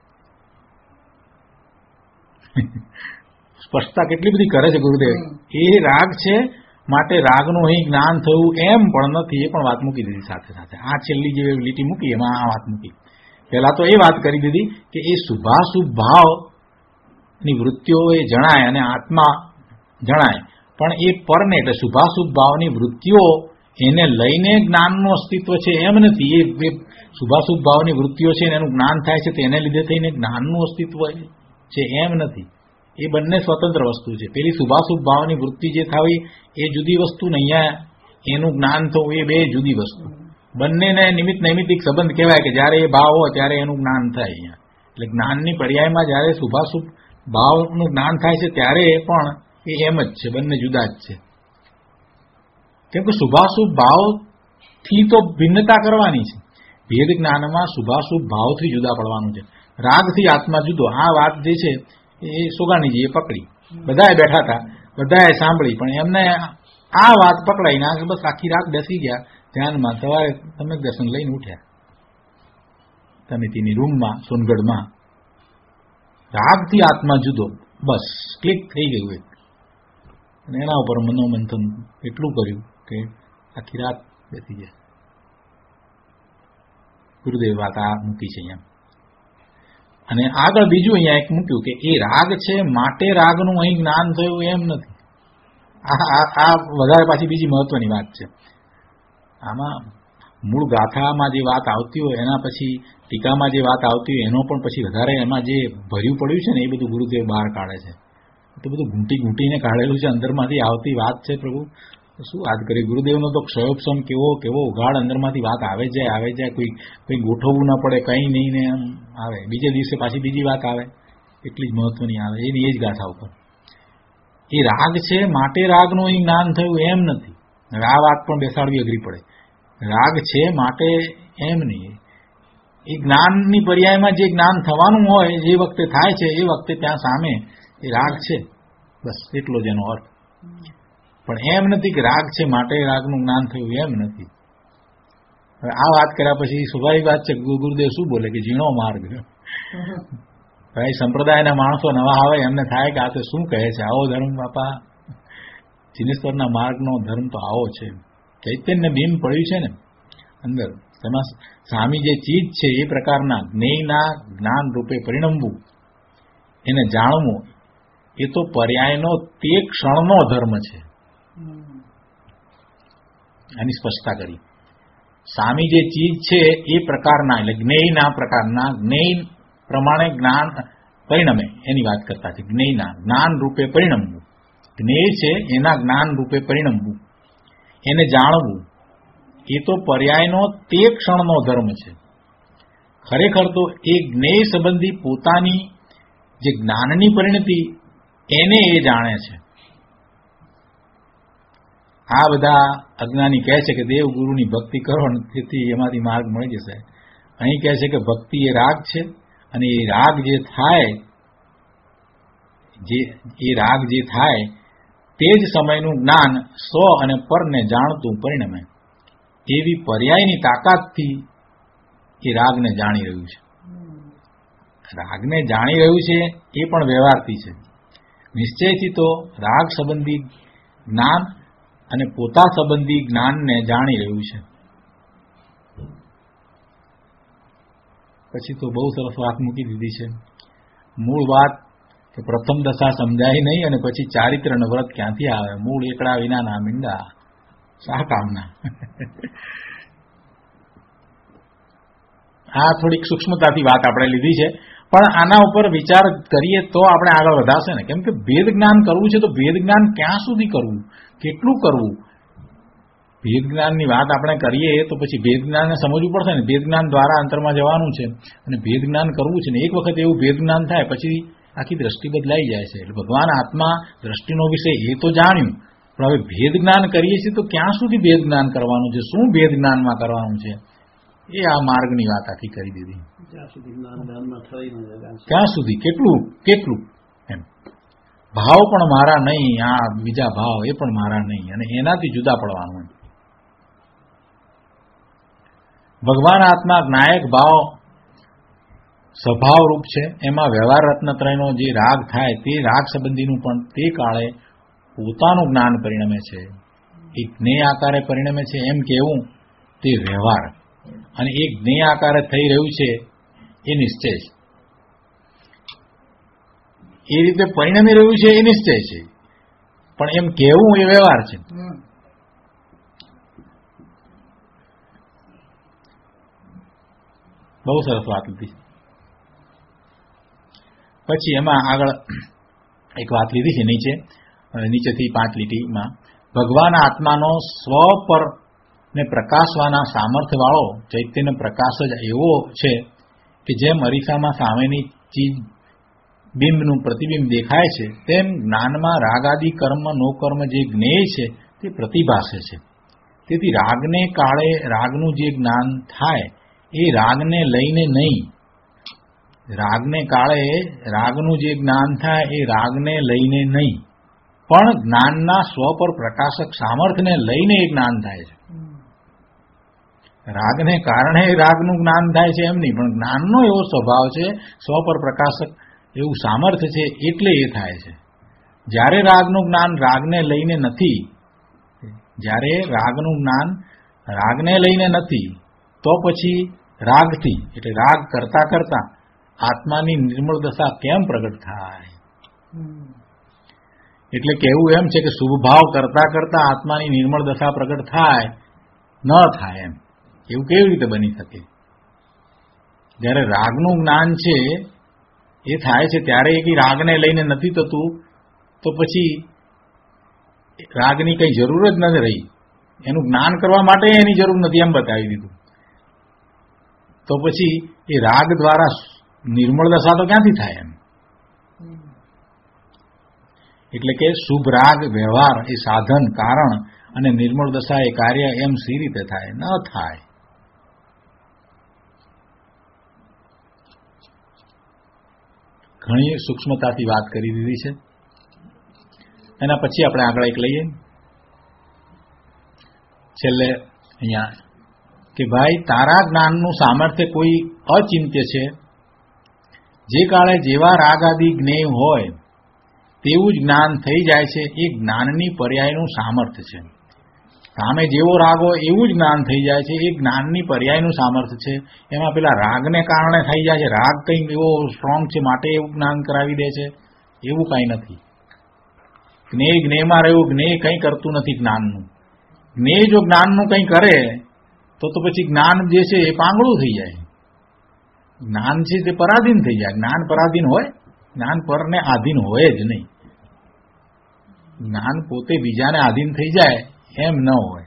સ્પષ્ટતા કેટલી બધી કરે છે ગુરુદેવ. એ રાગ છે માટે રાગનું અહીં જ્ઞાન થયું એમ પણ નથી, એ પણ વાત મૂકી દીધી સાથે સાથે. આ છેલ્લી જે લીટી મૂકી એમાં આ વાત મૂકી. પહેલા તો એ વાત કરી દીધી કે એ શુભાશુભ ભાવની વૃત્તિઓ એ જણાય અને આત્મા જણાય, પણ એ પરને એટલે શુભાશુભ ભાવની વૃત્તિઓ એને લઈને જ્ઞાનનું અસ્તિત્વ છે એમ નથી. એ શુભાશુભ ભાવની વૃત્તિઓ છે એનું જ્ઞાન થાય છે તેને લીધે થઈને જ્ઞાનનું અસ્તિત્વ છે એમ નથી. એ બંને સ્વતંત્ર વસ્તુ છે. પેલી શુભાશુભ ભાવની વૃત્તિ જે થવી એ જુદી વસ્તુ ને અહીંયા એનું જ્ઞાન થવું એ બે જુદી વસ્તુ. બંનેને નિમિત્ત નૈમિત્તિક સંબંધ કહેવાય કે જ્યારે એ ભાવ હોય ત્યારે એનું જ્ઞાન થાય. અહીંયા એટલે જ્ઞાનની પર્યાયમાં જ્યારે શુભાશુભ ભાવનું જ્ઞાન થાય છે ત્યારે પણ એ એમ જ છે, બંને જુદા જ છે. કેમ કે શુભાશુભ ભાવથી તો ભિન્નતા કરવાની છે. ભેદ જ્ઞાનમાં શુભાશુભ ભાવથી જુદા પડવાનું છે. રાગથી આત્મા જુદો. આ વાત જે છે એ સોગાણીજીએ પકડી. બધાએ બેઠા હતા, બધાએ સાંભળી, પણ એમને આ વાત પકડાઈ ના કે બસ આખી રાત બેસી ગયા ધ્યાનમાં. સવારે તમે દર્શન લઈને ઉઠ્યા સમિતિની રૂમમાં સોનગઢમાં. રાગથી આત્મા જુદો, બસ ક્લિક થઈ ગયું એક. અને એના ઉપર મનોમંથન એટલું કર્યું કે આખી રાત બેસી ગયા. ગુરુદેવ વાત આ મૂકી છે અહીંયા. અને આગળ બીજું અહીંયા એક મૂક્યું કે એ રાગ છે માટે રાગનું અહીં જ્ઞાન થયું એમ નથી. આ વધારે પાછી બીજી મહત્વની વાત છે. આમાં મૂળ ગાથામાં જે વાત આવતી હોય એના પછી ટીકામાં જે વાત આવતી હોય એનો પણ પછી વધારે એમાં જે ભર્યું પડ્યું છે ને એ બધું ગુરુદેવ બહાર કાઢે છે. તો બધું ઘૂંટીને કાઢેલું છે, અંદરમાંથી આવતી વાત છે. પ્રભુ શું વાત કરી. ગુરુદેવનો તો ક્ષયોપસમ કેવો ઉઘાડ અંદરમાંથી વાત આવે જાય. કોઈ ગોઠવવું ન પડે, કંઈ નહીં ને એમ આવે. બીજે દિવસે પાછી બીજી વાત આવે, એટલી જ મહત્વની આવે. એની એ જ ગાથા ઉપર એ રાગ છે માટે રાગનું અહીં જ્ઞાન થયું એમ નથી. હવે આ વાત પણ બેસાડવી અઘરી પડે. રાગ છે માટે એમ નહીં. એ જ્ઞાનની પર્યાયમાં જે જ્ઞાન થવાનું હોય જે વખતે થાય છે એ વખતે ત્યાં સામે એ રાગ છે, બસ એટલો જ એનો અર્થ. પણ એમ નથી કે રાગ છે માટે રાગનું જ્ઞાન થયું એમ નથી. હવે આ વાત કર્યા પછી સ્વાભાવિક વાત છે ગુરુદેવ શું બોલે કે ઝીણો માર્ગ. ભાઈ સંપ્રદાયના માણસો નવા આવે એમને થાય કે આ તો શું કહે છે, આવો ધર્મ બાપા. જીનેશ્વરના માર્ગનો ધર્મ તો આવો છે. ચૈતન્ય બીમ પડ્યું છે ને અંદર, તેમાં સામી જે ચીજ છે એ પ્રકારના જ્ઞેયના જ્ઞાન રૂપે પરિણમવું, એને જાણવું, એ તો પર્યાયનો તે ક્ષણનો ધર્મ છે. આની સ્પષ્ટતા કરી. સામી જે ચીજ છે એ પ્રકારના એટલે જ્ઞેયના પ્રકારના, જ્ઞેય પ્રમાણે જ્ઞાન પરિણમે એની વાત કરતા છે. જ્ઞેયના જ્ઞાન રૂપે પરિણમવું, જ્ઞેય છે એના જ્ઞાન રૂપે પરિણમવું, એને જાણવું, એ તો પર્યાયનો તે ક્ષણનો ધર્મ છે. ખરેખર તો એ જ્ઞેય સંબંધી પોતાની જે જ્ઞાનની પરિણતિ એને એ જાણે છે. આ બધા અજ્ઞાની કહે છે કે દેવ ગુરુની ભક્તિ કરો તેથી એમાંથી માર્ગ મળી જશે. અહીં કહે છે કે ભક્તિ એ રાગ છે અને એ રાગ જે થાય તે જ સમયનું જ્ઞાન સ્વ અને પરને જાણતું પરિણમે. એવી પર્યાયની તાકાતથી એ રાગને જાણી રહ્યું છે. રાગને જાણી રહ્યું છે એ પણ વ્યવહારથી છે. નિશ્ચયથી તો રાગ સંબંધી જ્ઞાન અને પોતા સંબંધી જ્ઞાનને જાણી રહ્યું છે. પછી તો બહુ સરસ વાત મૂકી દીધી છે. મૂળ વાત કે પ્રથમ દશા સમજાય નહીં અને પછી ચારિત્ર અને વ્રત ક્યાંથી આવે. મૂળ એકડા વિના ના મીંડા શા કામના. આ થોડીક સૂક્ષ્મતાથી વાત આપણે લીધી છે, પણ આના ઉપર વિચાર કરીએ તો આપણે આગળ વધાશે ને. કેમ કે ભેદ જ્ઞાન કરવું છે તો ભેદ જ્ઞાન ક્યાં સુધી કરવું, કેટલું કરવું? ભેદ જ્ઞાનની વાત આપણે કરીએ તો પછી ભેદ જ્ઞાનને સમજવું પડશે ને. ભેદ જ્ઞાન દ્વારા અંતરમાં જવાનું છે અને ભેદ જ્ઞાન કરવું છે ને. એક વખત એવું ભેદ જ્ઞાન થાય પછી આખી દ્રષ્ટિ બદલાઈ જાય છે. એટલે ભગવાન આત્મા દ્રષ્ટિનો વિષય એ તો જાણ્યું, પણ હવે ભેદ જ્ઞાન કરીએ છીએ તો ક્યાં સુધી ભેદ જ્ઞાન કરવાનું છે, શું ભેદ જ્ઞાનમાં કરવાનું છે, એ આ માર્ગની વાત આખી કરી દીધી. ક્યાં સુધી, કેટલું કેટલું એમ. ભાવ પણ મારા નહીં, આ બીજા ભાવ એ પણ મારા નહીં, અને એનાથી જુદા પડવાનું. ભગવાન આત્મા જ્ઞાયક ભાવ સ્વભાવ રૂપ છે. એમાં વ્યવહાર રત્નત્રયનો જે રાગ થાય તે રાગ સંબંધીનું પણ તે કાળે પોતાનું જ્ઞાન પરિણમે છે, એ જ્ઞેય આકારે પરિણમે છે એમ કહેવું તે વ્યવહાર, અને એ જ્ઞેય આકારે થઈ રહ્યું છે એ નિશ્ચય છે. એ રીતે પરિણમી રહ્યું છે એ નિશ્ચય છે, પણ એમ કહેવું એ વ્યવહાર છે. બહુ સરસ વાત લીધી. પછી એમાં આગળ એક વાત લીધી છે નીચેથી 5 લીટીમાં. ભગવાન આત્માનો સ્વ પર ને પ્રકાશવાના સામર્થ્ય વાળો ચૈતન્ય પ્રકાશ જ એવો છે કે જેમ અરીસામાં સામેની ચીજ બિંબનું પ્રતિબિંબ દેખાય છે, તેમ જ્ઞાનમાં રાગાદી કર્મ નો કર્મ જે જ્ઞેય છે તે પ્રતિભાસે છે. તેથી રાગને કાળે રાગનું જે જ્ઞાન થાય એ રાગને લઈને નહીં, રાગને કાળે રાગનું જે જ્ઞાન થાય એ રાગને લઈને નહીં, પણ જ્ઞાનના સ્વ પર પ્રકાશક સામર્થ્યને લઈને એ જ્ઞાન થાય છે. રાગને કારણે રાગનું જ્ઞાન થાય છે એમ નહીં, પણ જ્ઞાનનો એવો સ્વભાવ છે, સ્વ પર પ્રકાશક એવું સામર્થ્ય છે એટલે એ થાય છે. જ્યારે રાગનું જ્ઞાન રાગને લઈને નથી, જ્યારે રાગનું જ્ઞાન રાગને લઈને નથી, તો પછી રાગથી એટલે રાગ કરતા કરતા આત્માની નિર્મળ દશા કેમ પ્રગટ થાય? એટલે કહેવું એમ છે કે શુભ ભાવ કરતા કરતા આત્માની નિર્મળ દશા પ્રગટ થાય ન થાય એમ, એવું કેવી રીતે બની શકે? જ્યારે રાગનું જ્ઞાન છે એ થાય છે ત્યારે એ રાગને લઈને નથી થતું, તો પછી રાગની કઈ જરૂર જ નથી રહી, એનું જ્ઞાન કરવા માટે એની જરૂર નથી એમ બતાવી દીધું. તો પછી એ રાગ દ્વારા નિર્મળ દશા તો ક્યાંથી થાય એમ? એટલે કે શુભ રાગ વ્યવહાર એ સાધન કારણ અને નિર્મળ દશા એ કાર્ય એમ સી રીતે થાય? ન થાય. ઘણી સૂક્ષ્મતાથી વાત કરી દીધી છે. એના પછી આપણે આગળ એક લઈએ છેલ્લે અહીંયા કે ભાઈ તારા જ્ઞાનનું સામર્થ્ય કોઈ અચિંત્ય છે. જે કાળે જેવા રાગ આદિ જ્ઞેય હોય તેવું જ જ્ઞાન થઈ જાય છે, એ જ્ઞાનની પર્યાયનું સામર્થ્ય છે. સામે જેવો રાગ હોય એવું જ જ્ઞાન થઈ જાય છે, એ જ્ઞાનની પર્યાયનું સામર્થ્ય છે. એમાં પેલા રાગને કારણે થઈ જાય છે, રાગ કંઈક એવો સ્ટ્રોંગ છે માટે એવું જ્ઞાન કરાવી દે છે, એવું કાંઈ નથી. જ્ઞેય જ્ઞેયમાં રહ્યું, જ્ઞેય કંઈ કરતું નથી જ્ઞાનનું. જ્ઞેય જો જ્ઞાનનું કંઈ કરે તો પછી જ્ઞાન જે છે એ પાંગળું થઈ જાય. જ્ઞાન છે તે પરાધીન થઈ જાય. જ્ઞાન પરાધીન હોય? જ્ઞાન પરને આધીન હોય જ નહીં. જ્ઞાન પોતે બીજાને આધીન થઈ જાય એમ ન હોય.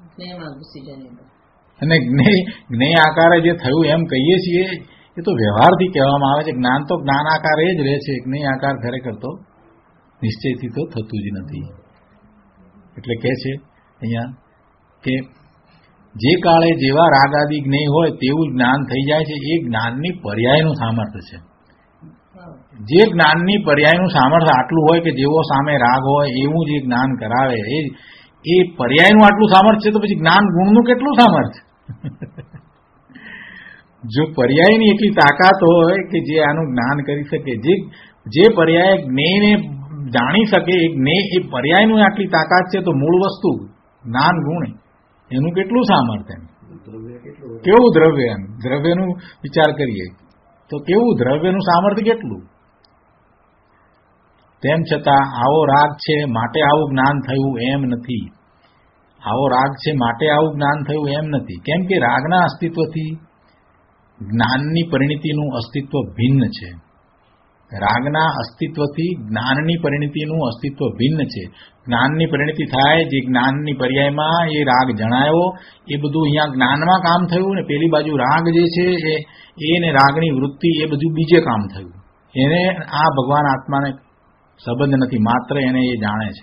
અને જ્ઞેય આકારે જે થયું એમ કહીએ છીએ એ તો વ્યવહારથી કહેવામાં આવે છે. જ્ઞાન તો જ્ઞાન આકારે જ રહે છે, જ્ઞેય આકાર ખરેખર તો નિશ્ચયથી તો થતું જ નથી. એટલે કહે છે અહીંયા કે જે કાળે જેવા રાગ આદિ જ્ઞેય હોય તેવું જ્ઞાન થઈ જાય છે, એ જ્ઞાનની પર્યાયનું સામર્થ્ય છે. જે જ્ઞાનની પર્યાયનું સામર્થ્ય આટલું હોય કે જેવો સામે રાગ હોય એવું જે જ્ઞાન કરાવે, એ પર્યાયનું આટલું સામર્થ્ય છે, તો પછી જ્ઞાન ગુણનું કેટલું સામર્થ્ય? જો પર્યાયની એટલી તાકાત હોય કે જે આનું જ્ઞાન કરી શકે, જે પર્યાય જ્ઞેયને જાણી શકે, એ જ્ઞેય એ પર્યાયનું આટલી તાકાત છે, તો મૂળ વસ્તુ જ્ઞાન ગુણ એનું કેટલું સામર્થ્ય? કેવું દ્રવ્ય? એમ દ્રવ્યનું વિચાર કરીએ તો કેવું દ્રવ્યનું સામર્થ્ય કેટલું? તેમ છતાં આવો રાગ છે માટે આવું જ્ઞાન થયું એમ નથી. આવો રાગ છે માટે આવું જ્ઞાન થયું એમ નથી. કેમ કે રાગના અસ્તિત્વથી જ્ઞાનની પરિણતિનું અસ્તિત્વ ભિન્ન છે. રાગના અસ્તિત્વથી જ્ઞાનની પરિણતિનું અસ્તિત્વ ભિન્ન છે. જ્ઞાનની પરિણતિ થાય, જે જ્ઞાનની પર્યાયમાં એ રાગ જણાયો, એ બધું અહીંયા જ્ઞાનમાં કામ થયું, ને પેલી બાજુ રાગ જે છે એને રાગની વૃત્તિ એ બધું બીજે કામ થયું. એને આ ભગવાન આત્માને સંબંધ નથી, માત્ર એને એ જાણે છે.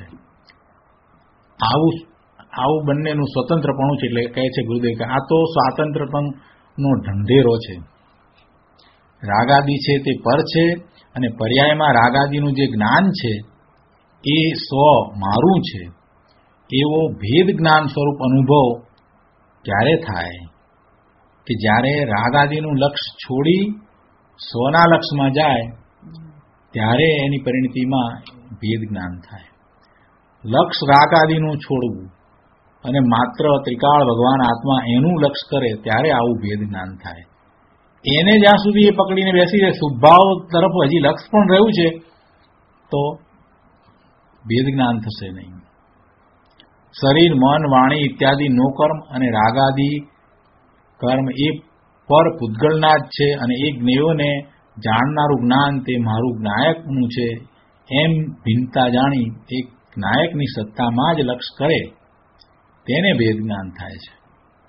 આવું બંનેનું સ્વતંત્રપણું છે. એટલે કહે છે ગુરુદેવ કે આ તો સ્વાતંત્રપણનો ઢંઢેરો છે. રાગાદિ છે તે પર છે, અને પર્યાયમાં રાગાદિનું જે જ્ઞાન છે એ સ્વ મારું છે. એવો ભેદ જ્ઞાન સ્વરૂપ અનુભવ ત્યારે થાય કે જ્યારે રાગાદિનું લક્ષ્ય છોડી સ્વના લક્ષ્યમાં જાય, ત્યારે એની પરિણતિમાં ભેદ જ્ઞાન થાય. લક્ષ્ય રાગાદિનું છોડવું અને માત્ર ત્રિકાળ ભગવાન આત્મા એનું લક્ષ્ય કરે, ત્યારે આવું ભેદ જ્ઞાન થાય. એને જ્યાં સુધી એ પકડીને બેસી જાય, શુભાવ તરફ હજી લક્ષ્ય પણ રહ્યું છે, તો ભેદ જ્ઞાન થશે નહીં. શરીર, મન, વાણી ઇત્યાદિ નો કર્મ અને રાગાદિ કર્મ એ પર પૂતગળના જ છે, અને એ જ્ઞેયોને જાણનારું જ્ઞાન તે મારું જ્ઞાયકનું છે એમ ભિન્નતા જાણી એક નાયકની સત્તામાં જ લક્ષ્ય કરે, તેને ભેદ જ્ઞાન થાય છે.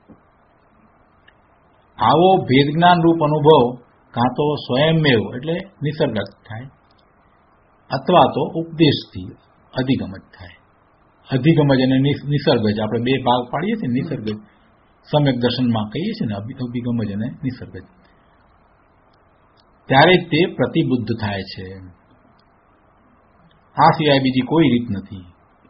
આવો ભેદ જ્ઞાન રૂપ અનુભવ કાં તો સ્વયંમેવ એટલે નિસર્ગત થાય, અથવા તો ઉપદેશથી અધિગમજ થાય. અધિગમજ અને નિસર્ગજ આપણે બે ભાગ પાડીએ છીએ. નિસર્ગજ સમ્યક દર્શનમાં કહીએ છીએ ને, અભિગમજ અને નિસર્ગજ. ત્યારે તે પ્રતિબુદ્ધ થાય છે. આ સિવાય બીજી કોઈ રીત નથી.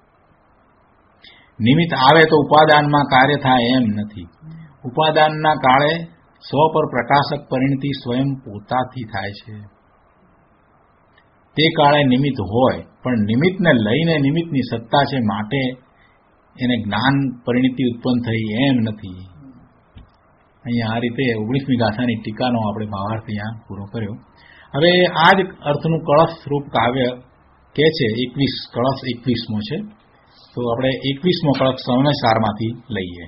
નિમિત્ત આવે તો ઉપાદાનમાં કાર્ય થાય એમ નથી. ઉપાદાનના કાળે સ્વ પર પ્રકાશક પરિણતિ સ્વયં પોતાથી થાય છે. તે કાળે નિમિત્ત હોય, પણ નિમિત્તને લઈને નિમિત્તની સત્તા છે, માટે એને જ્ઞાન પરિણતિ ઉત્પન્ન થઈ એમ નથી. અહીંયા આ રીતે 19મી ગાથાની ટીકાનો આપણે ભાવાર્થ અહીંયા પૂરો કર્યો. હવે આ જ અર્થનું કળશ રૂપ કાવ્ય કે છે 21 કળશ 21મો છે, તો આપણે 21મો કળશ સમયસારમાંથી લઈએ.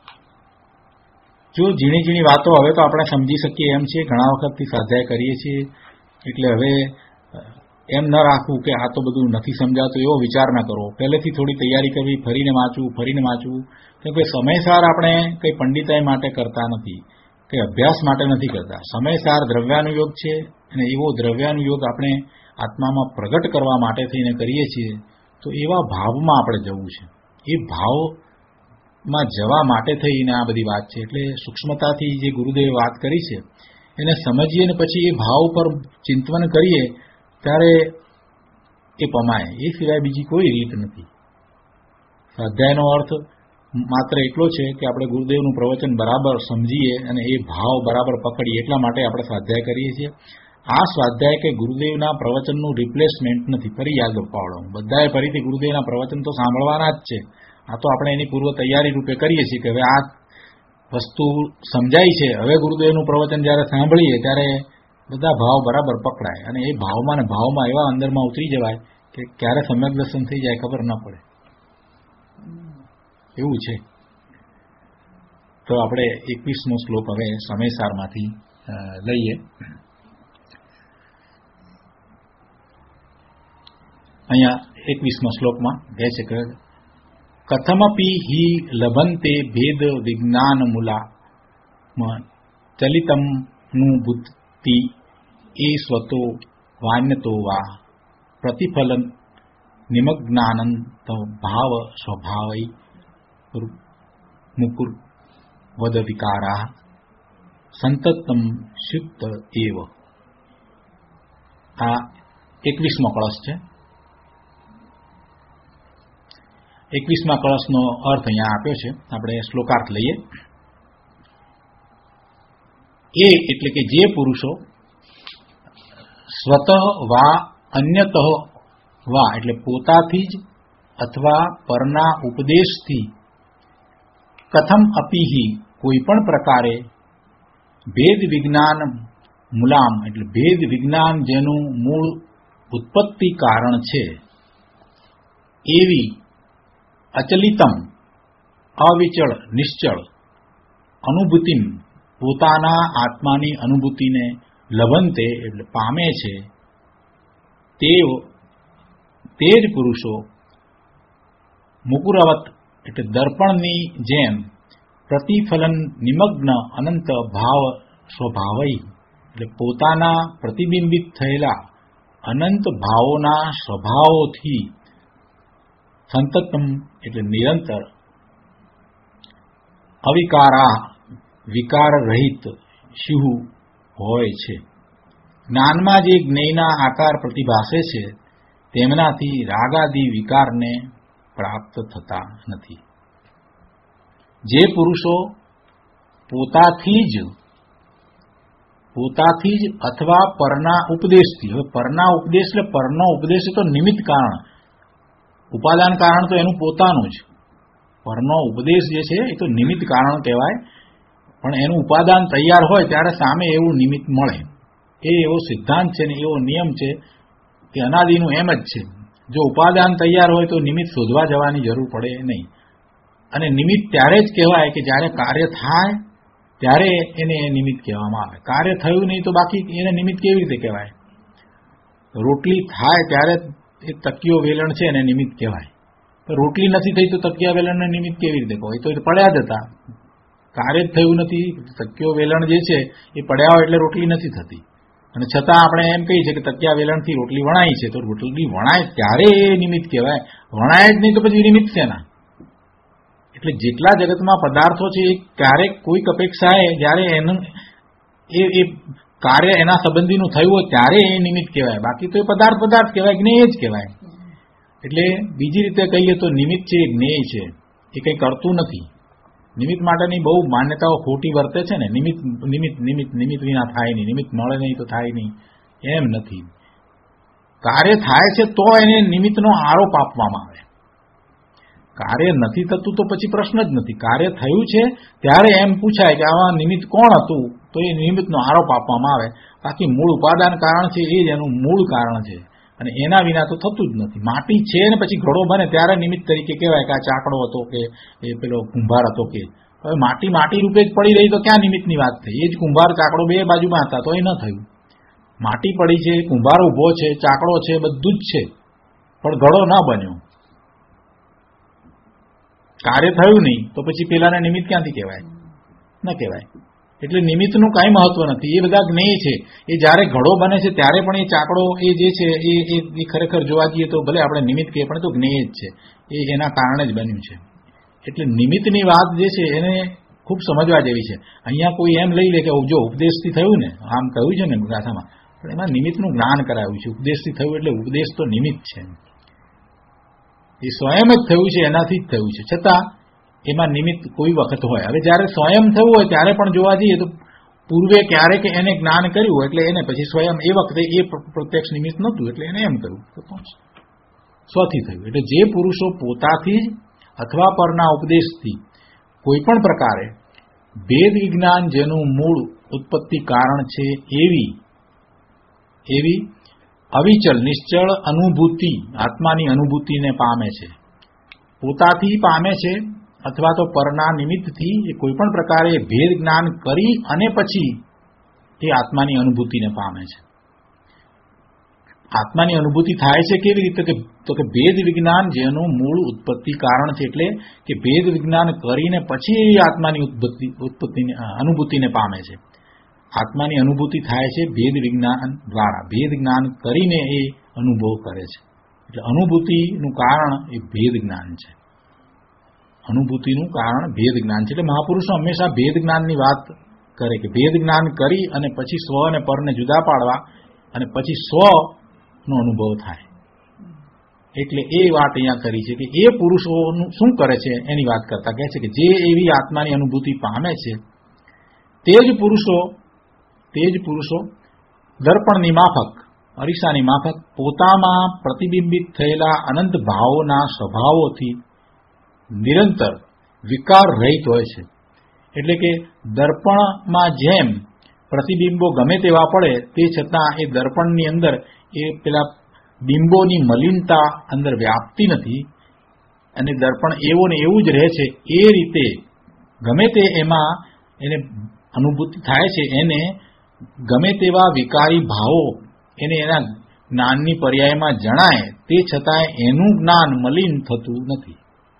જો ઝીણી ઝીણી વાતો હવે તો આપણે સમજી શકીએ એમ છે, ઘણા વખતથી સ્વાધ્યાય કરીએ છીએ, એટલે હવે એમ ન રાખવું કે આ તો બધું નથી સમજાતું એવો વિચાર ના કરવો. પહેલેથી થોડી તૈયારી કરવી, ફરીને વાંચવું, કેમ કે સમયસાર આપણે કંઈ પંડિતાઈ માટે કરતા નથી, કંઈ અભ્યાસ માટે નથી કરતા. સમયસાર દ્રવ્યાનુયોગ છે, અને એવો દ્રવ્યાનુયોગ આપણે આત્મામાં પ્રગટ કરવા માટે થઈને કરીએ છીએ. તો એવા ભાવમાં આપણે જવું છે. એ ભાવમાં જવા માટે થઈને આ બધી વાત છે. એટલે સૂક્ષ્મતાથી જે ગુરુદેવે વાત કરી છે એને સમજીએ ને પછી એ ભાવ પર ચિંતન કરીએ, ત્યારે એ પમાય. એ સિવાય બીજી કોઈ રીત નથી. સ્વાધ્યાયનો અર્થ માત્ર એટલો છે કે આપણે ગુરુદેવનું પ્રવચન બરાબર સમજીએ અને એ ભાવ બરાબર પકડીએ, એટલા માટે આપણે સ્વાધ્યાય કરીએ છીએ. આ સ્વાધ્યાય કે ગુરુદેવના પ્રવચનનું રિપ્લેસમેન્ટ નથી. ફરી યાદ અપાવવાનું, બધાએ ફરીથી ગુરુદેવના પ્રવચન તો સાંભળવાના જ છે. આ તો આપણે એની પૂર્વ તૈયારી રૂપે કરીએ છીએ કે હવે આ વસ્તુ સમજાય છે, હવે ગુરુદેવનું પ્રવચન જ્યારે સાંભળીએ ત્યારે બધા ભાવ બરાબર પકડાય, અને એ ભાવમાં ને ભાવમાં એવા અંદરમાં ઉતરી જવાય કે ક્યારે સમ્યક દર્શન થઈ જાય ખબર ન પડે. એવું છે. તો આપણે 21મો શ્લોક હવે સમયસારમાંથી લઈએ. અહીંયા 21મા શ્લોકમાં કહે છે કે કથમપી હિ લભંતે ભેદ વિજ્ઞાન મૂલા ચલિતમ નું બુદ્ધિ એ સ્વતો વાન્યતો વા પ્રતિફલ નિમગ્નાનંત ભાવ સ્વભાવૈ મુકુર વદ વિકારા સંતતમ શુદ્ધ એવ. આ 21મો કળશ છે. 21મા કળશનો અર્થ અહીંયા આપ્યો છે. આપણે શ્લોકાર્થ લઈએ. એ એટલે કે જે પુરુષો સ્વતઃ વા અન્યતઃ વા એટલે પોતાથી જ અથવા પરના ઉપદેશથી કથમ અપીહી કોઈ પણ પ્રકારે ભેદ વિજ્ઞાન મૂલામ એટલે ભેદ વિજ્ઞાન જેનું મૂળ ઉત્પત્તિ કારણ છે એવી અચલિતમ અવિચળ નિશ્ચળ અનુભૂતિમ પોતાના આત્માની અનુભૂતિને લભંતે એટલે પામે છે તે જ પુરુષો મુકુરવત એટલે દર્પણની જેમ પ્રતિફલન નિમગ્ન અનંત ભાવ સ્વભાવઈ એટલે પોતાના પ્રતિબિંબિત થયેલા અનંત ભાવોના સ્વભાવોથી સંતતમ એટલે નિરંતર અવિકારા વિકાર રહિત શિવ હોય છે. જ્ઞાનમાં જે જ્ઞેયના આકાર પ્રતિભાસે છે તેમનાથી રાગાદિ વિકારને પ્રાપ્ત થતા નથી. જે પુરુષો પોતાથી જ અથવા પરના ઉપદેશથી, હવે પરના ઉપદેશ એટલે પરનો ઉપદેશ તો નિમિત્ત કારણ, ઉપાદાન કારણ તો એનું પોતાનું જ. પરનો ઉપદેશ જે છે એ તો નિમિત્ત કારણ કહેવાય, પણ એનું ઉપાદાન તૈયાર હોય ત્યારે સામે એવું નિમિત્ત મળે. એ એવો સિદ્ધાંત છે ને એવો નિયમ છે કે અનાદિનું એમ જ છે. જો ઉપાદાન તૈયાર હોય તો નિમિત્ત શોધવા જવાની જરૂર પડે નહીં. અને નિમિત્ત ત્યારે જ કહેવાય કે જ્યારે કાર્ય થાય ત્યારે એને નિમિત્ત કહેવામાં આવે. કાર્ય થયું નહીં તો બાકી એને નિમિત્ત કેવી રીતે કહેવાય? રોટલી થાય ત્યારે એ તકિયો વેલણ છે એને નિમિત્ત કહેવાય. તો રોટલી નથી થઈ તો તકિયા વેલણને નિમિત્ત કેવી રીતે કહેવાય? તો એ પડ્યા જ હતા, કાર્ય જ થયું નથી. તકિયો વેલણ જે છે એ પડ્યા હોય એટલે રોટલી નથી થતી. અને છતાં આપણે એમ કહીએ છીએ કે તકિયા વેલણથી રોટલી વણાય છે, તો રોટલી વણાય ત્યારે એ નિમિત્ત કહેવાય. વણાય જ નહીં તો પછી નિમિત્ત છે ના. એટલે જેટલા જગતમાં પદાર્થો છે એ ક્યારેક કોઈક અપેક્ષાએ જ્યારે એનું એ કાર્ય એના સંબંધીનું થયું હોય ત્યારે એ નિમિત્ત કહેવાય. બાકી તો એ પદાર્થ કહેવાય, જ્ઞેય જ કહેવાય. એટલે બીજી રીતે કહીએ તો નિમિત્ત છે એ જ્ઞેય છે, એ કંઈ કરતું નથી. નિમિત્ત માટેની બહુ માન્યતાઓ ખોટી વર્તે છે ને. નિમિત્ત વિના થાય નહીં, નિમિત્ત મળે નહીં તો થાય નહીં, એમ નથી. કાર્ય થાય છે તો એને નિમિત્તનો આરોપ આપવામાં આવે. કાર્ય નથી થતું તો પછી પ્રશ્ન જ નથી. કાર્ય થયું છે ત્યારે એમ પૂછાય કે આવા નિમિત્ત કોણ હતું, તો એ નિમિત્તનો આરોપ આપવામાં આવે. બાકી મૂળ ઉપાદાન કારણ છે એ જ એનું મૂળ કારણ છે, અને એના વિના તો થતું જ નથી. માટી છે ને પછી ઘડો બને ત્યારે નિમિત્ત તરીકે કહેવાય કે આ ચાકડો હતો કે એ પેલો કુંભાર હતો કે. હવે માટી રૂપે જ પડી રહી તો ક્યાં નિમિત્તની વાત થઈ? એ જ કુંભાર ચાકડો બે બાજુમાં હતા તો એ ન થયું. માટી પડી છે, કુંભાર ઉભો છે, ચાકડો છે, બધું જ છે, પણ ઘડો ન બન્યો. કાર્ય થયું નહીં તો પછી પેલાને નિમિત્ત ક્યાંથી કહેવાય? ન કહેવાય. એટલે નિમિત્તનું કાંઈ મહત્વ નથી. એ બધા જ્ઞેય છે. એ જ્યારે ઘડો બને છે ત્યારે પણ એ ચાકડો એ જે છે એ ખરેખર જોવા જઈએ તો ભલે આપણે નિમિત્ત કહીએ પણ તો જ્ઞેય જ છે. એ એના કારણે જ બન્યું છે. એટલે નિમિત્તની વાત જે છે એને ખૂબ સમજવા જેવી છે. અહીંયા કોઈ એમ લઈ લે કે જો ઉપદેશથી થયું ને, આમ કહ્યું છે ને ગાથામાં, પણ એમાં નિમિત્તનું જ્ઞાન કરાવ્યું છે. ઉપદેશથી થયું એટલે ઉપદેશ તો નિમિત્ત છે, એ સ્વયં જ થયું છે, એનાથી જ થયું છે. છતાં એમાં નિમિત્ત કોઈ વખત હોય. હવે જ્યારે સ્વયં થયું હોય ત્યારે પણ જોવા જઈએ તો પૂર્વે ક્યારેક એને જ્ઞાન કર્યું હોય એટલે એને પછી સ્વયં એ વખતે એ પ્રત્યક્ષ નિમિત્ત નહોતું એટલે એને એમ કર્યું તો સ્વથી થયું. એટલે જે પુરુષો પોતાથી જ અથવા પરના ઉપદેશથી કોઈ પણ પ્રકારે ભેદ વિજ્ઞાન જેનું મૂળ ઉત્પત્તિ કારણ છે એવી અવિચલ નિશ્ચળ અનુભૂતિ, આત્માની અનુભૂતિને પામે છે, પોતાથી પામે છે અથવા તો પરના નિમિત્તથી એ કોઈ પણ પ્રકારે ભેદ જ્ઞાન કરી અને પછી એ આત્માની અનુભૂતિને પામે છે. આત્માની અનુભૂતિ થાય છે કેવી રીતે? તો કે ભેદ વિજ્ઞાન જેનું મૂળ ઉત્પત્તિ કારણ છે, એટલે કે ભેદ વિજ્ઞાન કરીને પછી એ આત્માની અનુભૂતિને પામે છે. આત્માની અનુભૂતિ થાય છે ભેદ વિજ્ઞાન દ્વારા. ભેદ જ્ઞાન કરીને એ અનુભવ કરે છે. એટલે અનુભૂતિનું કારણ એ ભેદ જ્ઞાન છે. અનુભૂતિનું કારણ ભેદ જ્ઞાન છે. એટલે મહાપુરુષો હંમેશા ભેદ જ્ઞાનની વાત કરે કે ભેદ જ્ઞાન કરી અને પછી સ્વ અને પરને જુદા પાડવા અને પછી સ્વનો અનુભવ થાય. એટલે એ વાત અહીંયા કરી છે કે એ પુરુષોનું શું કરે છે એની વાત કરતા કહે છે કે જે એવી આત્માની અનુભૂતિ પામે છે તે જ પુરુષો દર્પણની માફક, અરીસાની માફક પોતામાં પ્રતિબિંબિત થયેલા અનંત ભાવોના સ્વભાવોથી નિરંતર વિકાર રહિત હોય છે. એટલે કે દર્પણમાં જેમ પ્રતિબિંબો ગમે તેવા પડે તે છતાં એ દર્પણની અંદર એ પેલા બિંબોની મલિનતા અંદર વ્યાપતી નથી અને દર્પણ એવો ને એવું જ રહે છે. એ રીતે ગમે તે એમાં એને અનુભૂતિ થાય છે એને ગમે તેવા વિકારી ભાવો એને એના જ્ઞાનની પર્યાયમાં જણાય તે છતાં એનું જ્ઞાન મલિન થતું નથી.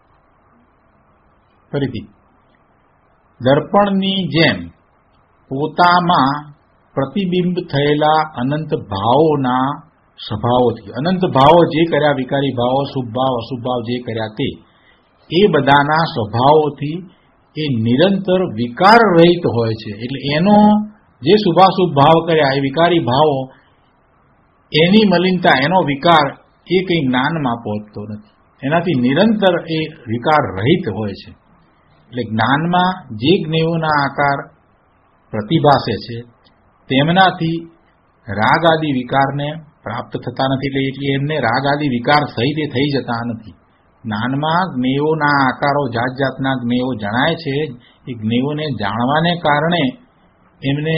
ફરીથી, દર્પણની જેમ પોતામાં પ્રતિબિંબ થયેલા અનંત ભાવોના સ્વભાવોથી, અનંત ભાવો જે કર્યા, વિકારી ભાવો, શુભ ભાવ, અશુભ ભાવ જે કર્યા તે એ બધાના સ્વભાવોથી એ નિરંતર વિકાર રહિત હોય છે. એટલે એનો જે શુભાશુભ ભાવ કર્યા એ વિકારી ભાવો, એની મલિનતા, એનો વિકાર એ કંઈ જ્ઞાનમાં પહોંચતો નથી. એનાથી નિરંતર એ વિકાર રહિત હોય છે. એટલે જ્ઞાનમાં જે જ્ઞેયોના આકાર પ્રતિભાસે છે તેમનાથી રાગ આદિ વિકારને પ્રાપ્ત થતા નથી. એટલે એમને રાગ આદિ વિકાર સહિત એ થઈ જતા નથી. જ્ઞાનમાં જ્ઞેયોના આકારો, જાત જાતના જ્ઞેયો જણાય છે. એ જ્ઞેયોને જાણવાને કારણે એમને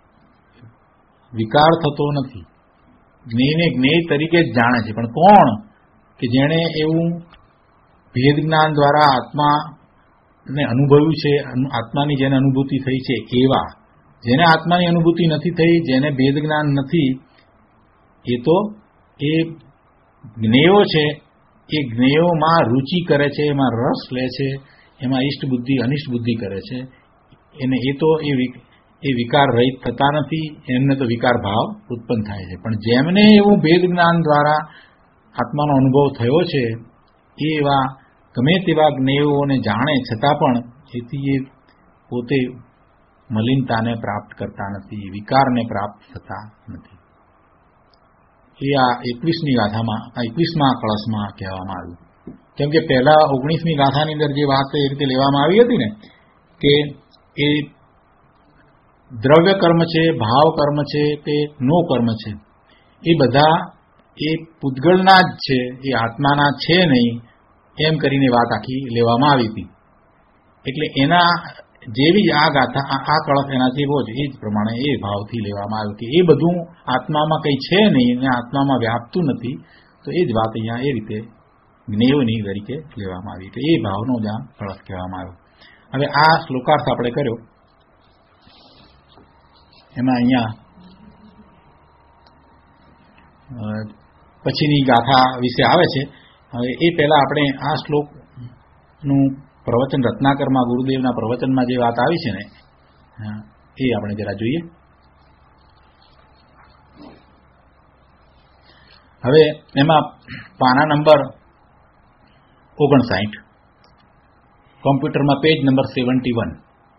વિકાર થતો નથી. જ્ઞેયને જ્ઞેય તરીકે જ જાણે છે. પણ કોણ કે જેણે એવું ભેદ જ્ઞાન દ્વારા આત્માને અનુભવ્યું છે, આત્માની જેને અનુભૂતિ થઈ છે એવા. જેને આત્માની અનુભૂતિ નથી થઈ, જેને ભેદ જ્ઞાન નથી, એ તો એ જ્ઞેયો છે, એ જ્ઞેયોમાં રુચિ કરે છે, એમાં રસ લે છે, એમાં ઈષ્ટ બુદ્ધિ અનિષ્ટ બુદ્ધિ કરે છે. એને એ તો એ વિકાર રહિત થતા નથી. એમને તો વિકાર ભાવ ઉત્પન્ન થાય છે. પણ જેમને એવું ભેદ જ્ઞાન દ્વારા આત્માનો અનુભવ થયો છે એ એવા ગમે તેવા જ્ઞેયોને જાણે છતાં પણ એથી એ પોતે મલિનતાને પ્રાપ્ત કરતા નથી, વિકારને પ્રાપ્ત થતા નથી. એ આ 21મી ગાથામાં, આ 21મા કળશમાં કહેવામાં આવ્યું. કેમ કે પહેલા 19મી ગાથાની અંદર જે વાત એ રીતે લેવામાં આવી હતી ને કે એ દ્રવ્ય કર્મ છે, ભાવ કર્મ છે, તે નો કર્મ છે, એ બધા એ પૂતગળના જ છે, એ આત્માના છે નહીં, એમ કરીને વાત આખી લેવામાં આવી હતી. એટલે એના જેવી આ ગાથા, આ કળશ એનાથી રોજ એ જ પ્રમાણે એ ભાવથી લેવામાં આવ્યું કે એ બધું આત્મામાં કંઈ છે નહીં અને આત્મામાં વ્યાપતું નથી. તો એ જ વાત અહીંયા એ રીતે જ્ઞેયની તરીકે લેવામાં આવી. તો એ ભાવનો જ આ કળશ કહેવામાં આવ્યો. હવે આ શ્લોકાર્થ આપણે કર્યો. એમાં અહીંયા પછીની ગાથા વિશે આવે છે. હવે એ પહેલા આપણે આ શ્લોકનું પ્રવચન રત્નાકરમાં ગુરુદેવના પ્રવચનમાં જે વાત આવી છે ને એ આપણે જરા જોઈએ. હવે એમાં પાના નંબર 59, કોમ્પ્યુટરમાં પેજ નંબર 71,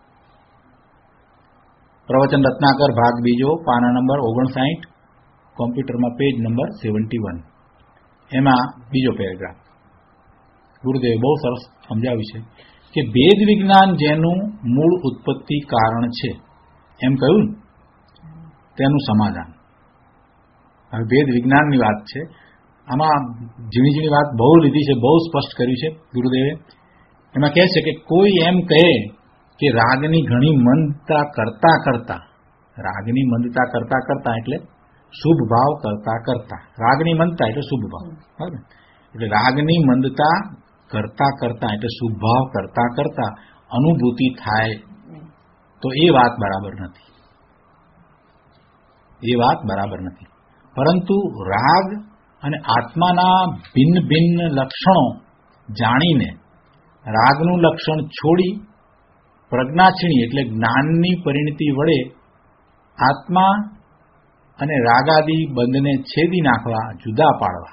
પ્રવચન રત્નાકર ભાગ બીજો, પાના નંબર 59, કોમ્પ્યુટરમાં પેજ નંબર 71. એમાં બીજો પેરેગ્રાફ ગુરુદેવે બહુ સરસ સમજાવ્યું છે કે ભેદ વિજ્ઞાન જેનું મૂળ ઉત્પત્તિ કારણ છે એમ કહ્યું તેનું સમાધાન. હવે ભેદ વિજ્ઞાનની વાત છે. આમાં ઝીણી ઝીણી વાત બહુ લીધી છે, બહુ સ્પષ્ટ કર્યું છે ગુરુદેવે. એમાં કહે છે કે કોઈ એમ કહે કે રાગની ઘણી મંદતા કરતા કરતા, રાગની મંદતા કરતા કરતા એટલે શુભ ભાવ કરતા કરતા, રાગની મંદતા એટલે શુભ ભાવ, બરાબર. એટલે રાગની મંદતા કરતા કરતા એટલે શુભ ભાવ કરતા કરતા અનુભૂતિ થાય તો એ વાત બરાબર નથી. એ વાત બરાબર નથી. પરંતુ રાગ અને આત્માના ભિન્ન ભિન્ન લક્ષણો જાણીને રાગનું લક્ષણ છોડી પ્રજ્ઞાક્ષણી એટલે જ્ઞાનની પરિણતિ વડે આત્મા અને રાગાદી બંધને છેદી નાખવા, જુદા પાડવા.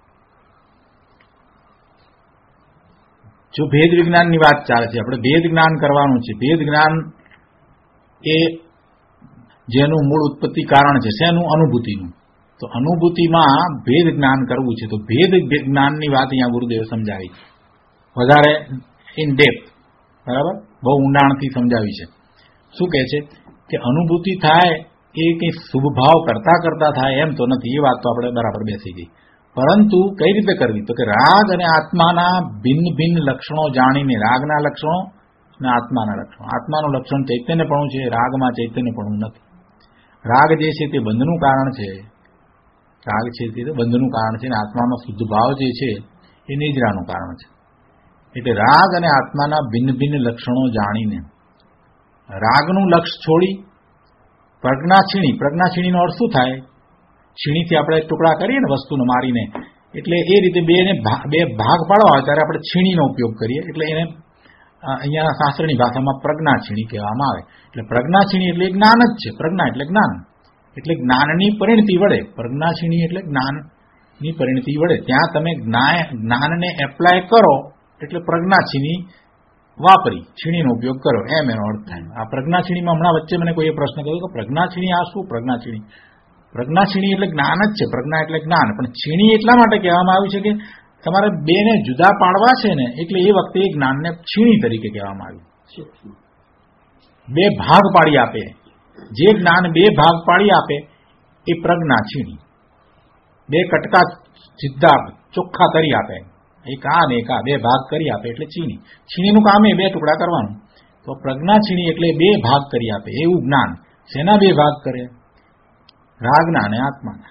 જો ભેદ વિજ્ઞાનની વાત ચાલે છે, આપણે ભેદ જ્ઞાન કરવાનું છે. ભેદ જ્ઞાન એ જેનું મૂળ ઉત્પત્તિ કારણ છે શેનું? અનુભૂતિનું. તો અનુભૂતિમાં ભેદ જ્ઞાન કરવું છે. તો ભેદ જ્ઞાનની વાત અહીંયા ગુરુદેવે સમજાવી વધારે ઇન ડેપ્થ, બરાબર, બહુ ઊંડાણથી સમજાવી છે. શું કહે છે કે અનુભૂતિ થાય એ કંઈ શુભ ભાવ કરતા કરતા થાય એમ તો નથી. એ વાત તો આપણે બરાબર બેસી ગઈ. પરંતુ કઈ રીતે કરવી? તો કે રાગ અને આત્માના ભિન્ન ભિન્ન લક્ષણો જાણીને, રાગના લક્ષણો અને આત્માના લક્ષણો. આત્માનું લક્ષણ ચૈતન્યપણું છે, રાગમાં ચૈતન્યપણું નથી. રાગ જે છે તે બંધનું કારણ છે, રાગ છે તે બંધનું કારણ છે, અને આત્માનો શુદ્ધ ભાવ જે છે એ નિદ્રાનું કારણ છે. એટલે રાગ અને આત્માના ભિન્ન ભિન્ન લક્ષણો જાણીને રાગનું લક્ષ છોડી પ્રજ્ઞા છીણી. પ્રજ્ઞા છીણીનો અર્થ શું થાય? છીણીથી આપણે ટુકડા કરીએ ને વસ્તુને મારીને, એટલે એ રીતે બે ભાગ પાડવા હોય ત્યારે આપણે છીણીનો ઉપયોગ કરીએ, એટલે એને અહીંયા શાસ્ત્રની ભાષામાં પ્રજ્ઞા છીણી કહેવામાં આવે. એટલે પ્રજ્ઞા છીણી એટલે જ્ઞાન જ છે. પ્રજ્ઞા એટલે જ્ઞાન, એટલે જ્ઞાનની પરિણતિ વડે. પ્રજ્ઞા છીણી એટલે જ્ઞાનની પરિણતિ વડે. ત્યાં તમે જ્ઞાનને એપ્લાય કરો એટલે પ્રજ્ઞા છીણી વાપરી, છીણીનો ઉપયોગ કરો, એમ એનો અર્થ થાય. આ પ્રજ્ઞા છીણીમાં હમણાં વચ્ચે મને કોઈએ પ્રશ્ન કર્યો કે પ્રજ્ઞા છીણી આ શું? પ્રજ્ઞા છીણી, પ્રજ્ઞા છીણી એટલે જ્ઞાન જ છે. પ્રજ્ઞા એટલે જ્ઞાન, પણ છીણી એટલા માટે કહેવામાં આવ્યું છે કે તમારે બેને જુદા પાડવા છે ને, એટલે એ વખતે એ જ્ઞાનને છીણી તરીકે કહેવામાં આવ્યું. બે ભાગ પાડી આપે, જે જ્ઞાન બે ભાગ પાડી આપે એ પ્રજ્ઞા છીણી. બે કટકા સીધા ચોખ્ખા કરી આપે, એક આ ને એક આ, બે ભાગ કરી આપે એટલે છીણી. છીણીનું કામ એ બે ટુકડા કરવાનું. તો પ્રજ્ઞા છીણી એટલે બે ભાગ કરી આપે એવું જ્ઞાન. શેના બે ભાગ કરે? રાગના અને આત્માના.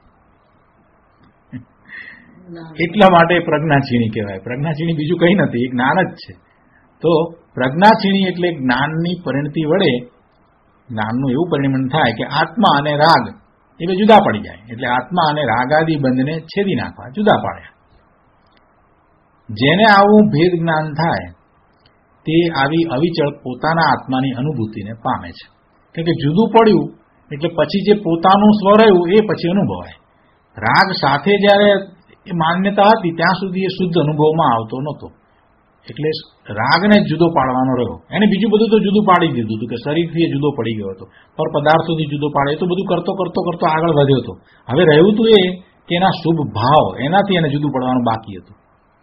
એટલા માટે પ્રજ્ઞા છીણી કહેવાય. પ્રજ્ઞા છીણી બીજું કંઈ નથી, એ જ્ઞાન જ છે. તો પ્રજ્ઞા છીણી એટલે જ્ઞાનની પરિણતિ વડે જ્ઞાનનું એવું પરિણમન થાય કે આત્મા અને રાગ એ બે જુદા પડી જાય. એટલે આત્મા અને રાગાદી બંધને છેદી નાખવા, જુદા પાડ્યા. જેને આવું ભેદ જ્ઞાન થાય તે આવી અવિચળ પોતાના આત્માની અનુભૂતિને પામે છે. કારણ કે જુદું પડ્યું એટલે પછી જે પોતાનું સ્વ રહ્યું એ પછી અનુભવાય. રાગ સાથે જ્યારે એ માન્યતા હતી ત્યાં સુધી એ શુદ્ધ અનુભવમાં આવતો નહોતો. એટલે રાગને જુદો પાડવાનો રહ્યો. એને બીજું બધું તો જુદું પાડી દીધું હતું કે શરીરથી એ જુદો પડી ગયો હતો, પર પદાર્થોથી જુદો પાડે, એ તો બધું કરતો કરતો કરતો આગળ વધ્યો હતો. હવે રહ્યું હતું એ કે એના શુભ ભાવ, એનાથી એને જુદું પડવાનું બાકી હતું.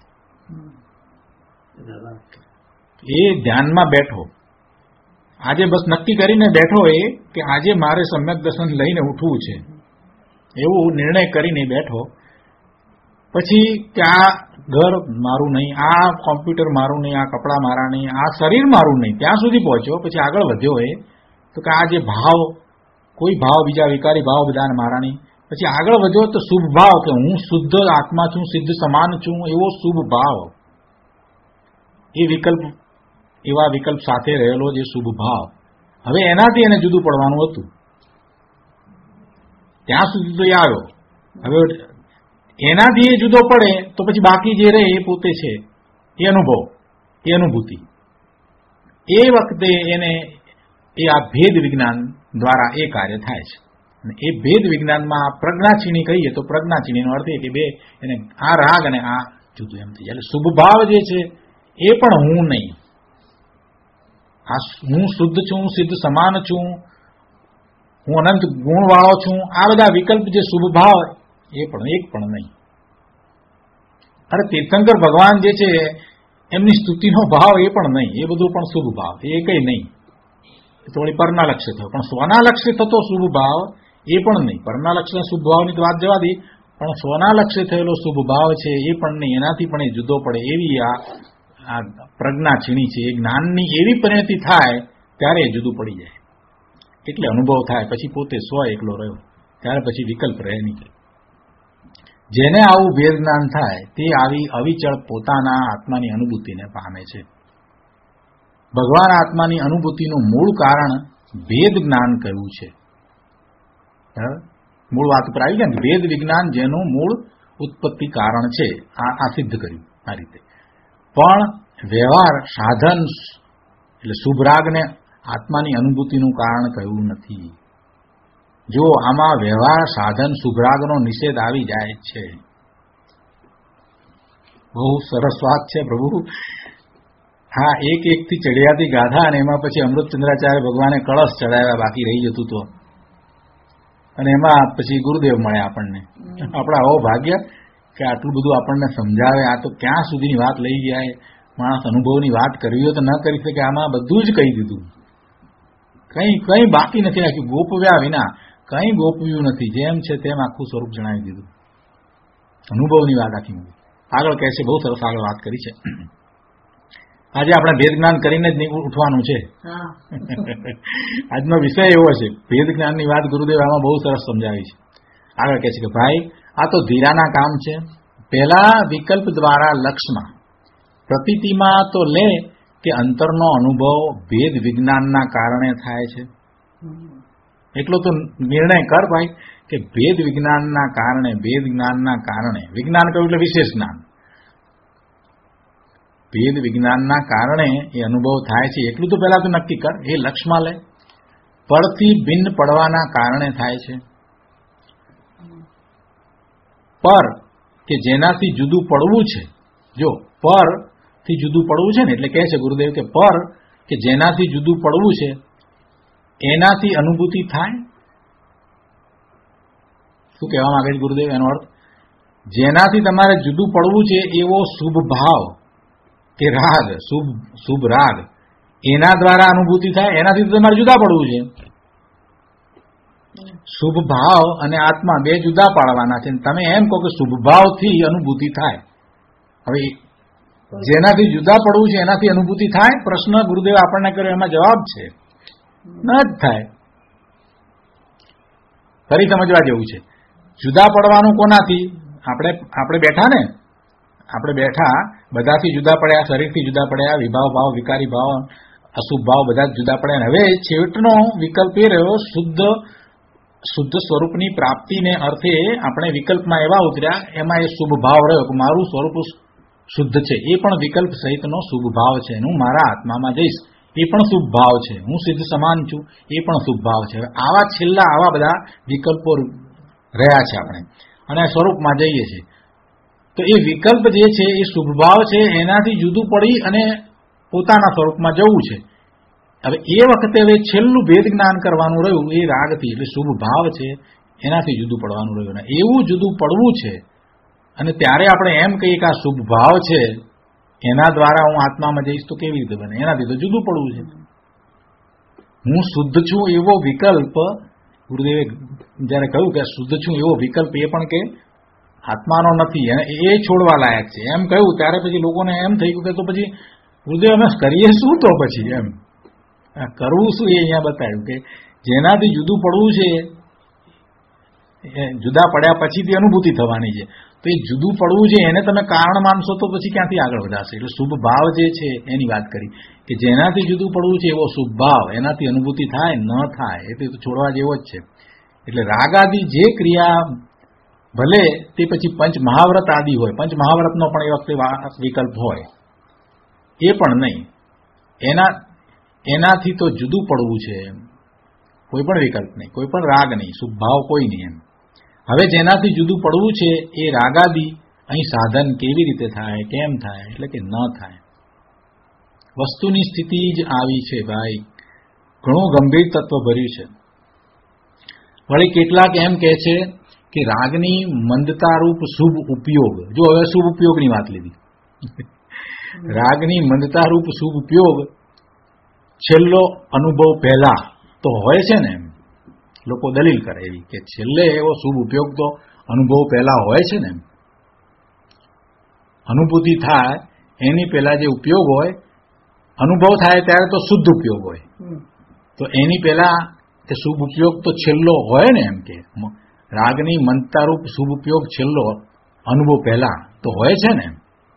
એ ધ્યાનમાં બેઠો, આજે બસ નક્કી કરીને બેઠો એ કે આજે મારે સમ્યક દર્શન લઈને ઉઠવું છે, એવું નિર્ણય કરીને બેઠો. પછી કે આ ઘર મારું નહીં, આ કોમ્પ્યુટર મારું નહીં, આ કપડાં મારા નહીં, આ શરીર મારું નહીં, ત્યાં સુધી પહોંચ્યો. પછી આગળ વધ્યો એ તો કે આ જે ભાવ, કોઈ ભાવ, બીજા વિકારી ભાવ બધાને મારા નહીં. પછી આગળ વધ્યો તો શુભ ભાવ, કે હું શુદ્ધ આત્મા છું, સિદ્ધ સમાન છું, એવો શુભ ભાવ. એ વિકલ્પ, એવા વિકલ્પ સાથે રહેલો જે શુભ ભાવ, હવે એનાથી એને જુદું પડવાનું હતું. ત્યાં સુધી તો એ આવ્યો. હવે એનાથી એ જુદો પડે તો પછી બાકી જે રહે એ પોતે છે, એ અનુભવ, એ અનુભૂતિ. એ વખતે એને એ આ ભેદ વિજ્ઞાન દ્વારા એ કાર્ય થાય છે. અને એ ભેદ વિજ્ઞાનમાં પ્રજ્ઞા છીણી કહીએ તો પ્રજ્ઞા છીણીનો અર્થ એ કે બે એને આ રાગ અને આ જુદું એમ થઈ જાય. એટલે શુભ ભાવ જે છે એ પણ હું નહીં, આ હું શુદ્ધ છું, સિદ્ધ સમાન છું, હું અનંત ગુણવાળો છું, આ બધા વિકલ્પ જે શુભ ભાવ એ પણ એક પણ નહીં. અરે તીર્થંકર ભગવાન જે છે એમની સ્તુતિનો ભાવ એ પણ નહીં, એ બધું પણ શુભ ભાવ, એ કઈ નહીં. થોડી પરના લક્ષ્ય થયો, પણ સ્વના લક્ષ્ય થતો શુભ ભાવ એ પણ નહીં. પરના લક્ષ્ય શુભ ભાવની વાત જવા દે, પણ સ્વના લક્ષ્ય થયેલો શુભ ભાવ છે એ પણ નહીં. એનાથી પણ એ જુદો પડે એવી આ પ્રજ્ઞા છીણી છે. એ જ્ઞાનની એવી પરિણતિ થાય ત્યારે એ જુદું પડી જાય, એટલે અનુભવ થાય. પછી પોતે સ્વ એકલો રહ્યો, ત્યારે પછી વિકલ્પ રહે નહીં. જેને આવું ભેદ જ્ઞાન થાય તે આવી અવિચળ પોતાના આત્માની અનુભૂતિને પામે છે. ભગવાન આત્માની અનુભૂતિનું મૂળ કારણ ભેદ જ્ઞાન કહ્યું છે. મૂળ વાત ઉપર આવી ગયા ને, ભેદ વિજ્ઞાન જેનું મૂળ ઉત્પત્તિ કારણ છે, આ સિદ્ધ કર્યું આ રીતે. પણ વ્યવહાર સાધન એટલે શુભ રાગને આત્માની અનુભૂતિનું કારણ કહ્યું નથી. જો આમાં વ્યવહાર સાધન શુભરાગનો નિષેધ આવી જાય છે. બહુ સરસ વાત છે પ્રભુ. હા, એક થી ચડિયાતી ગાથા, અને એમાં પછી અમૃતચંદ્રાચાર્ય ભગવાને કળશ ચડાવ્યા, બાકી રહી જતું તો, અને એમાં પછી ગુરુદેવ મળે આપણને. આપણા આવો ભાગ્ય કે આટલું બધું આપણને સમજાવે. આ તો ક્યાં સુધીની વાત લઈ ગયા. માણસ અનુભવની વાત કરવી હોય તો ન કરી શકે, આમાં બધું જ કહી દીધું. કંઈ બાકી નથી રાખ્યું. ગોપવ્યા વિના કંઈ ગોપવ્યું નથી. જેમ છે તેમ આખું સ્વરૂપ જણાવી દીધું. અનુભવની વાત આખી મૂકી. આગળ કહે છે, બહુ સરસ આગળ વાત કરી છે. આજે આપણે ભેદ જ્ઞાન કરીને જ ઉઠવાનું છે. આજનો વિષય એવો છે, ભેદ જ્ઞાનની વાત ગુરુદેવ આમાં બહુ સરસ સમજાવી છે. આગળ કહે છે કે ભાઈ, આ તો ધીરાના કામ છે. પહેલા વિકલ્પ દ્વારા લક્ષમાં પ્રતીતિમાં તો લે, કે અંતરનો અનુભવ ભેદ વિજ્ઞાનના કારણે થાય છે? એટલો તો નિર્ણય કર ભાઈ કે ભેદ વિજ્ઞાનના કારણે, વિજ્ઞાન કહ્યું એટલે વિશેષ જ્ઞાન, ભેદ વિજ્ઞાનના કારણે એ અનુભવ થાય છે એટલું તો પહેલા તો નક્કી કર. એ લક્ષમાં લે. પરથી ભિન્ન પડવાના કારણે થાય છે. પર કે જેનાથી જુદું પડવું છે, જો પર થી જુદું પડવું છે ને એટલે કહે છે ગુરુદેવ કે પર કે જેનાથી જુદું પડવું છે એનાથી અનુભૂતિ થાય. શું કહેવા માંગે છે ગુરુદેવ? એનો અર્થ જેનાથી તમારે જુદું પડવું છે એવો શુભ ભાવ કે રાગ, શુભ રાગ, એના દ્વારા અનુભૂતિ થાય. એનાથી તમારે જુદા પડવું છે. શુભ ભાવ અને આત્મા બે જુદા પાડવાના છે. તમે એમ કહો કે શુભ ભાવથી અનુભૂતિ થાય. હવે જેનાથી જુદા પડવું છે એનાથી અનુભૂતિ થાય? પ્રશ્ન ગુરુદેવ આપણને કર્યો, એમાં જવાબ છે ન જ થાય. ફરી સમજવા જેવું છે. જુદા પડવાનું કોનાથી? આપણે બેઠા ને, આપણે બેઠા બધાથી જુદા પડ્યા, શરીરથી જુદા પડ્યા, વિભાવ ભાવ, વિકારી ભાવ, અશુભ ભાવ બધા જ જુદા પડ્યા. હવે છેવટનો વિકલ્પ એ રહ્યો શુદ્ધ સ્વરૂપની પ્રાપ્તિને અર્થે આપણે વિકલ્પમાં એવા ઉતર્યા, એમાં એ શુભ ભાવ રહ્યો કે મારું સ્વરૂપ શુદ્ધ છે. એ પણ વિકલ્પ સહિતનો શુભ ભાવ છે. હું મારા આત્મામાં જઈશ, એ પણ શુભ ભાવ છે. હું સિદ્ધ સમાન છું, એ પણ શુભ ભાવ છે. આવા છેલ્લા આવા બધા વિકલ્પો રહ્યા છે આપણે, અને સ્વરૂપમાં જઈએ છીએ. તો એ વિકલ્પ જે છે એ શુભ ભાવ છે, એનાથી જુદું પડી અને પોતાના સ્વરૂપમાં જવું છે. હવે એ વખતે હવે છેલ્લું ભેદ જ્ઞાન કરવાનું રહ્યું એ રાગથી, એટલે શુભ ભાવ છે એનાથી જુદું પડવાનું રહ્યું. ને એવું જુદું પડવું છે અને ત્યારે આપણે એમ કહીએ કે આ શુભ ભાવ છે, એના દ્વારા હું આત્મામાં જઈશ તો કેવી રીતે બને? એનાથી તો જુદું પડવું છે. હું શુદ્ધ છું એવો વિકલ્પ, ગુરુદેવે જયારે કહ્યું કે શુદ્ધ છું એવો વિકલ્પ એ પણ કે આત્માનો નથી, એ છોડવા લાયક છે એમ કહ્યું, ત્યારે પછી લોકોને એમ થઈ ગયું કે તો પછી ગુરુદેવ અમે કરીએ શું? તો પછી એમ કરવું શું એ અહીંયા બતાવ્યું કે જેનાથી જુદું પડવું છે, જુદા પડ્યા પછીથી અનુભૂતિ થવાની છે. તો એ જુદું પડવું છે એને તમે કારણ માનશો તો પછી ક્યાંથી આગળ વધારશે? એટલે શુભ ભાવ જે છે એની વાત કરી કે જેનાથી જુદું પડવું છે એવો શુભ ભાવ, એનાથી અનુભૂતિ થાય ન થાય એ તો છોડવા જેવો જ છે. એટલે રાગાદિ જે ક્રિયા ભલે તે પછી પંચ મહાવ્રત આદિ હોય, પંચ મહાવ્રતનો પણ એ વખતે વિકલ્પ હોય, એ પણ નહીં. એનાથી તો જુદું પડવું છે, કોઈ પણ વિકલ્પ નહીં, કોઈ પણ રાગ નહીં, શુભ ભાવ કોઈ નહીં. એમ હવે જેનાથી જુદું પડવું છે એ રાગાદિ અહીં સાધન કેવી રીતે થાય, કેમ થાય? એટલે કે ન થાય. વસ્તુની સ્થિતિ જ આવી છે ભાઈ, ઘણું ગંભીર તત્વ ભર્યું છે. વળી કેટલાક એમ કહે છે કે રાગની મંદતારૂપ શુભ ઉપયોગ, જો હવે શુભ ઉપયોગની વાત લીધી, રાગની મંદતારૂપ શુભ ઉપયોગ છેલ્લો અનુભવ પહેલા તો હોય છે ને, એમ લોકો દલીલ કરે એવી કે છેલ્લે એવો શુભ ઉપયોગ તો અનુભવ પહેલા હોય છે ને. અનુભૂતિ થાય એની પહેલા જે ઉપયોગ હોય, અનુભવ થાય ત્યારે તો શુદ્ધ ઉપયોગ હોય, તો એની પહેલા એ શુભ ઉપયોગ તો છેલ્લો હોય ને. એમ કે રાગની મંદતારૂપ શુભ ઉપયોગ છેલ્લો અનુભવ પહેલા તો હોય છે ને.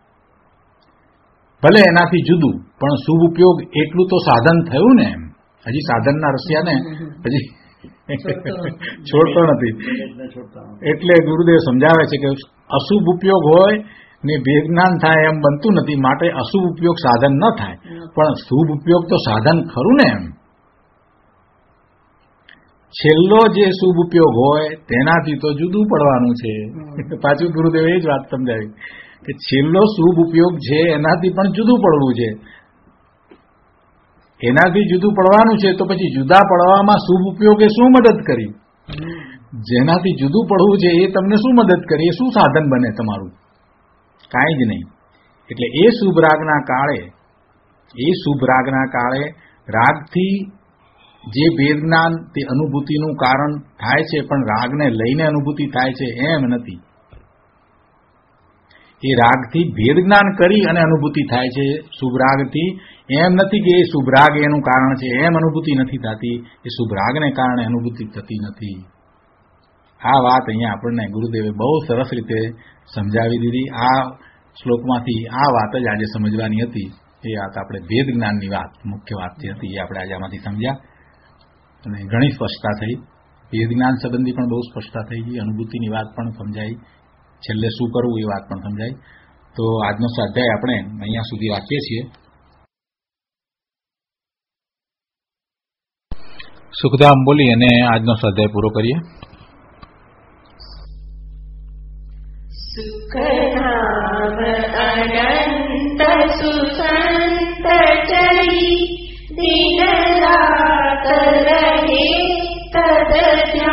ભલે એનાથી જુદું, પણ શુભ ઉપયોગ એટલું તો સાધન થયું ને. એમ હજી સાધનના રસિયાને હજી છોડતો નથી. એટલે ગુરુદેવ સમજાવે છે કે અશુભ ઉપયોગ હોય ને ભેદજ્ઞાન થાય એમ બનતું નથી, માટે અશુભ ઉપયોગ સાધન ન થાય, પણ શુભ ઉપયોગ તો સાધન ખરું ને. એમ છેલ્લો જે શુભ ઉપયોગ હોય તેનાથી તો જુદું પડવાનું છે. પાછું ગુરુદેવે એ જ વાત સમજાવી કે છેલ્લો શુભ ઉપયોગ છે એનાથી પણ જુદું પડવું છે. એનાથી જુદું પડવાનું છે તો પછી જુદા પડવામાં શુભ ઉપયોગે શું મદદ કરી? જેનાથી જુદું પડવું છે એ તમને શું મદદ કરી? એ શું સાધન બને તમારું? કાંઈ જ નહીં. એટલે એ શુભ રાગના કાળે રાગથી જે ભેદ જ્ઞાન તે અનુભૂતિનું કારણ થાય છે, પણ રાગને લઈને અનુભૂતિ થાય છે એમ નથી. એ રાગથી ભેદ જ્ઞાન કરી અને અનુભૂતિ થાય છે શુભ રાગથી, એમ નથી કે એ શુભ રાગ એનું કારણ છે એમ અનુભૂતિ નથી થતી. એ શુભ રાગને કારણે અનુભૂતિ થતી નથી. આ વાત અહીંયા આપણને ગુરુદેવે બહુ સરસ રીતે સમજાવી દીધી. આ શ્લોકમાંથી આ વાત જ આજે સમજવાની હતી. એ વાત આપણે ભેદ જ્ઞાનની વાત, મુખ્ય વાત જે હતી એ આપણે આજે આમાંથી સમજ્યા અને ઘણી સ્પષ્ટતા થઈ. ભેદ જ્ઞાન સંબંધી પણ બહુ સ્પષ્ટતા થઈ ગઈ, અનુભૂતિની વાત પણ સમજાઈ, છેલ્લે શું કરવું એ વાત પણ સમજાઈ. તો આજનો સ્વાધ્યાય આપણે અહીંયા સુધી રાખીએ છીએ. સુખધામ બોલી અને આજનો સ્વાધ્યાય પૂરો કરીએ. સુખધામ અનંત સુસંત ચરી દિન રાત રહે તદ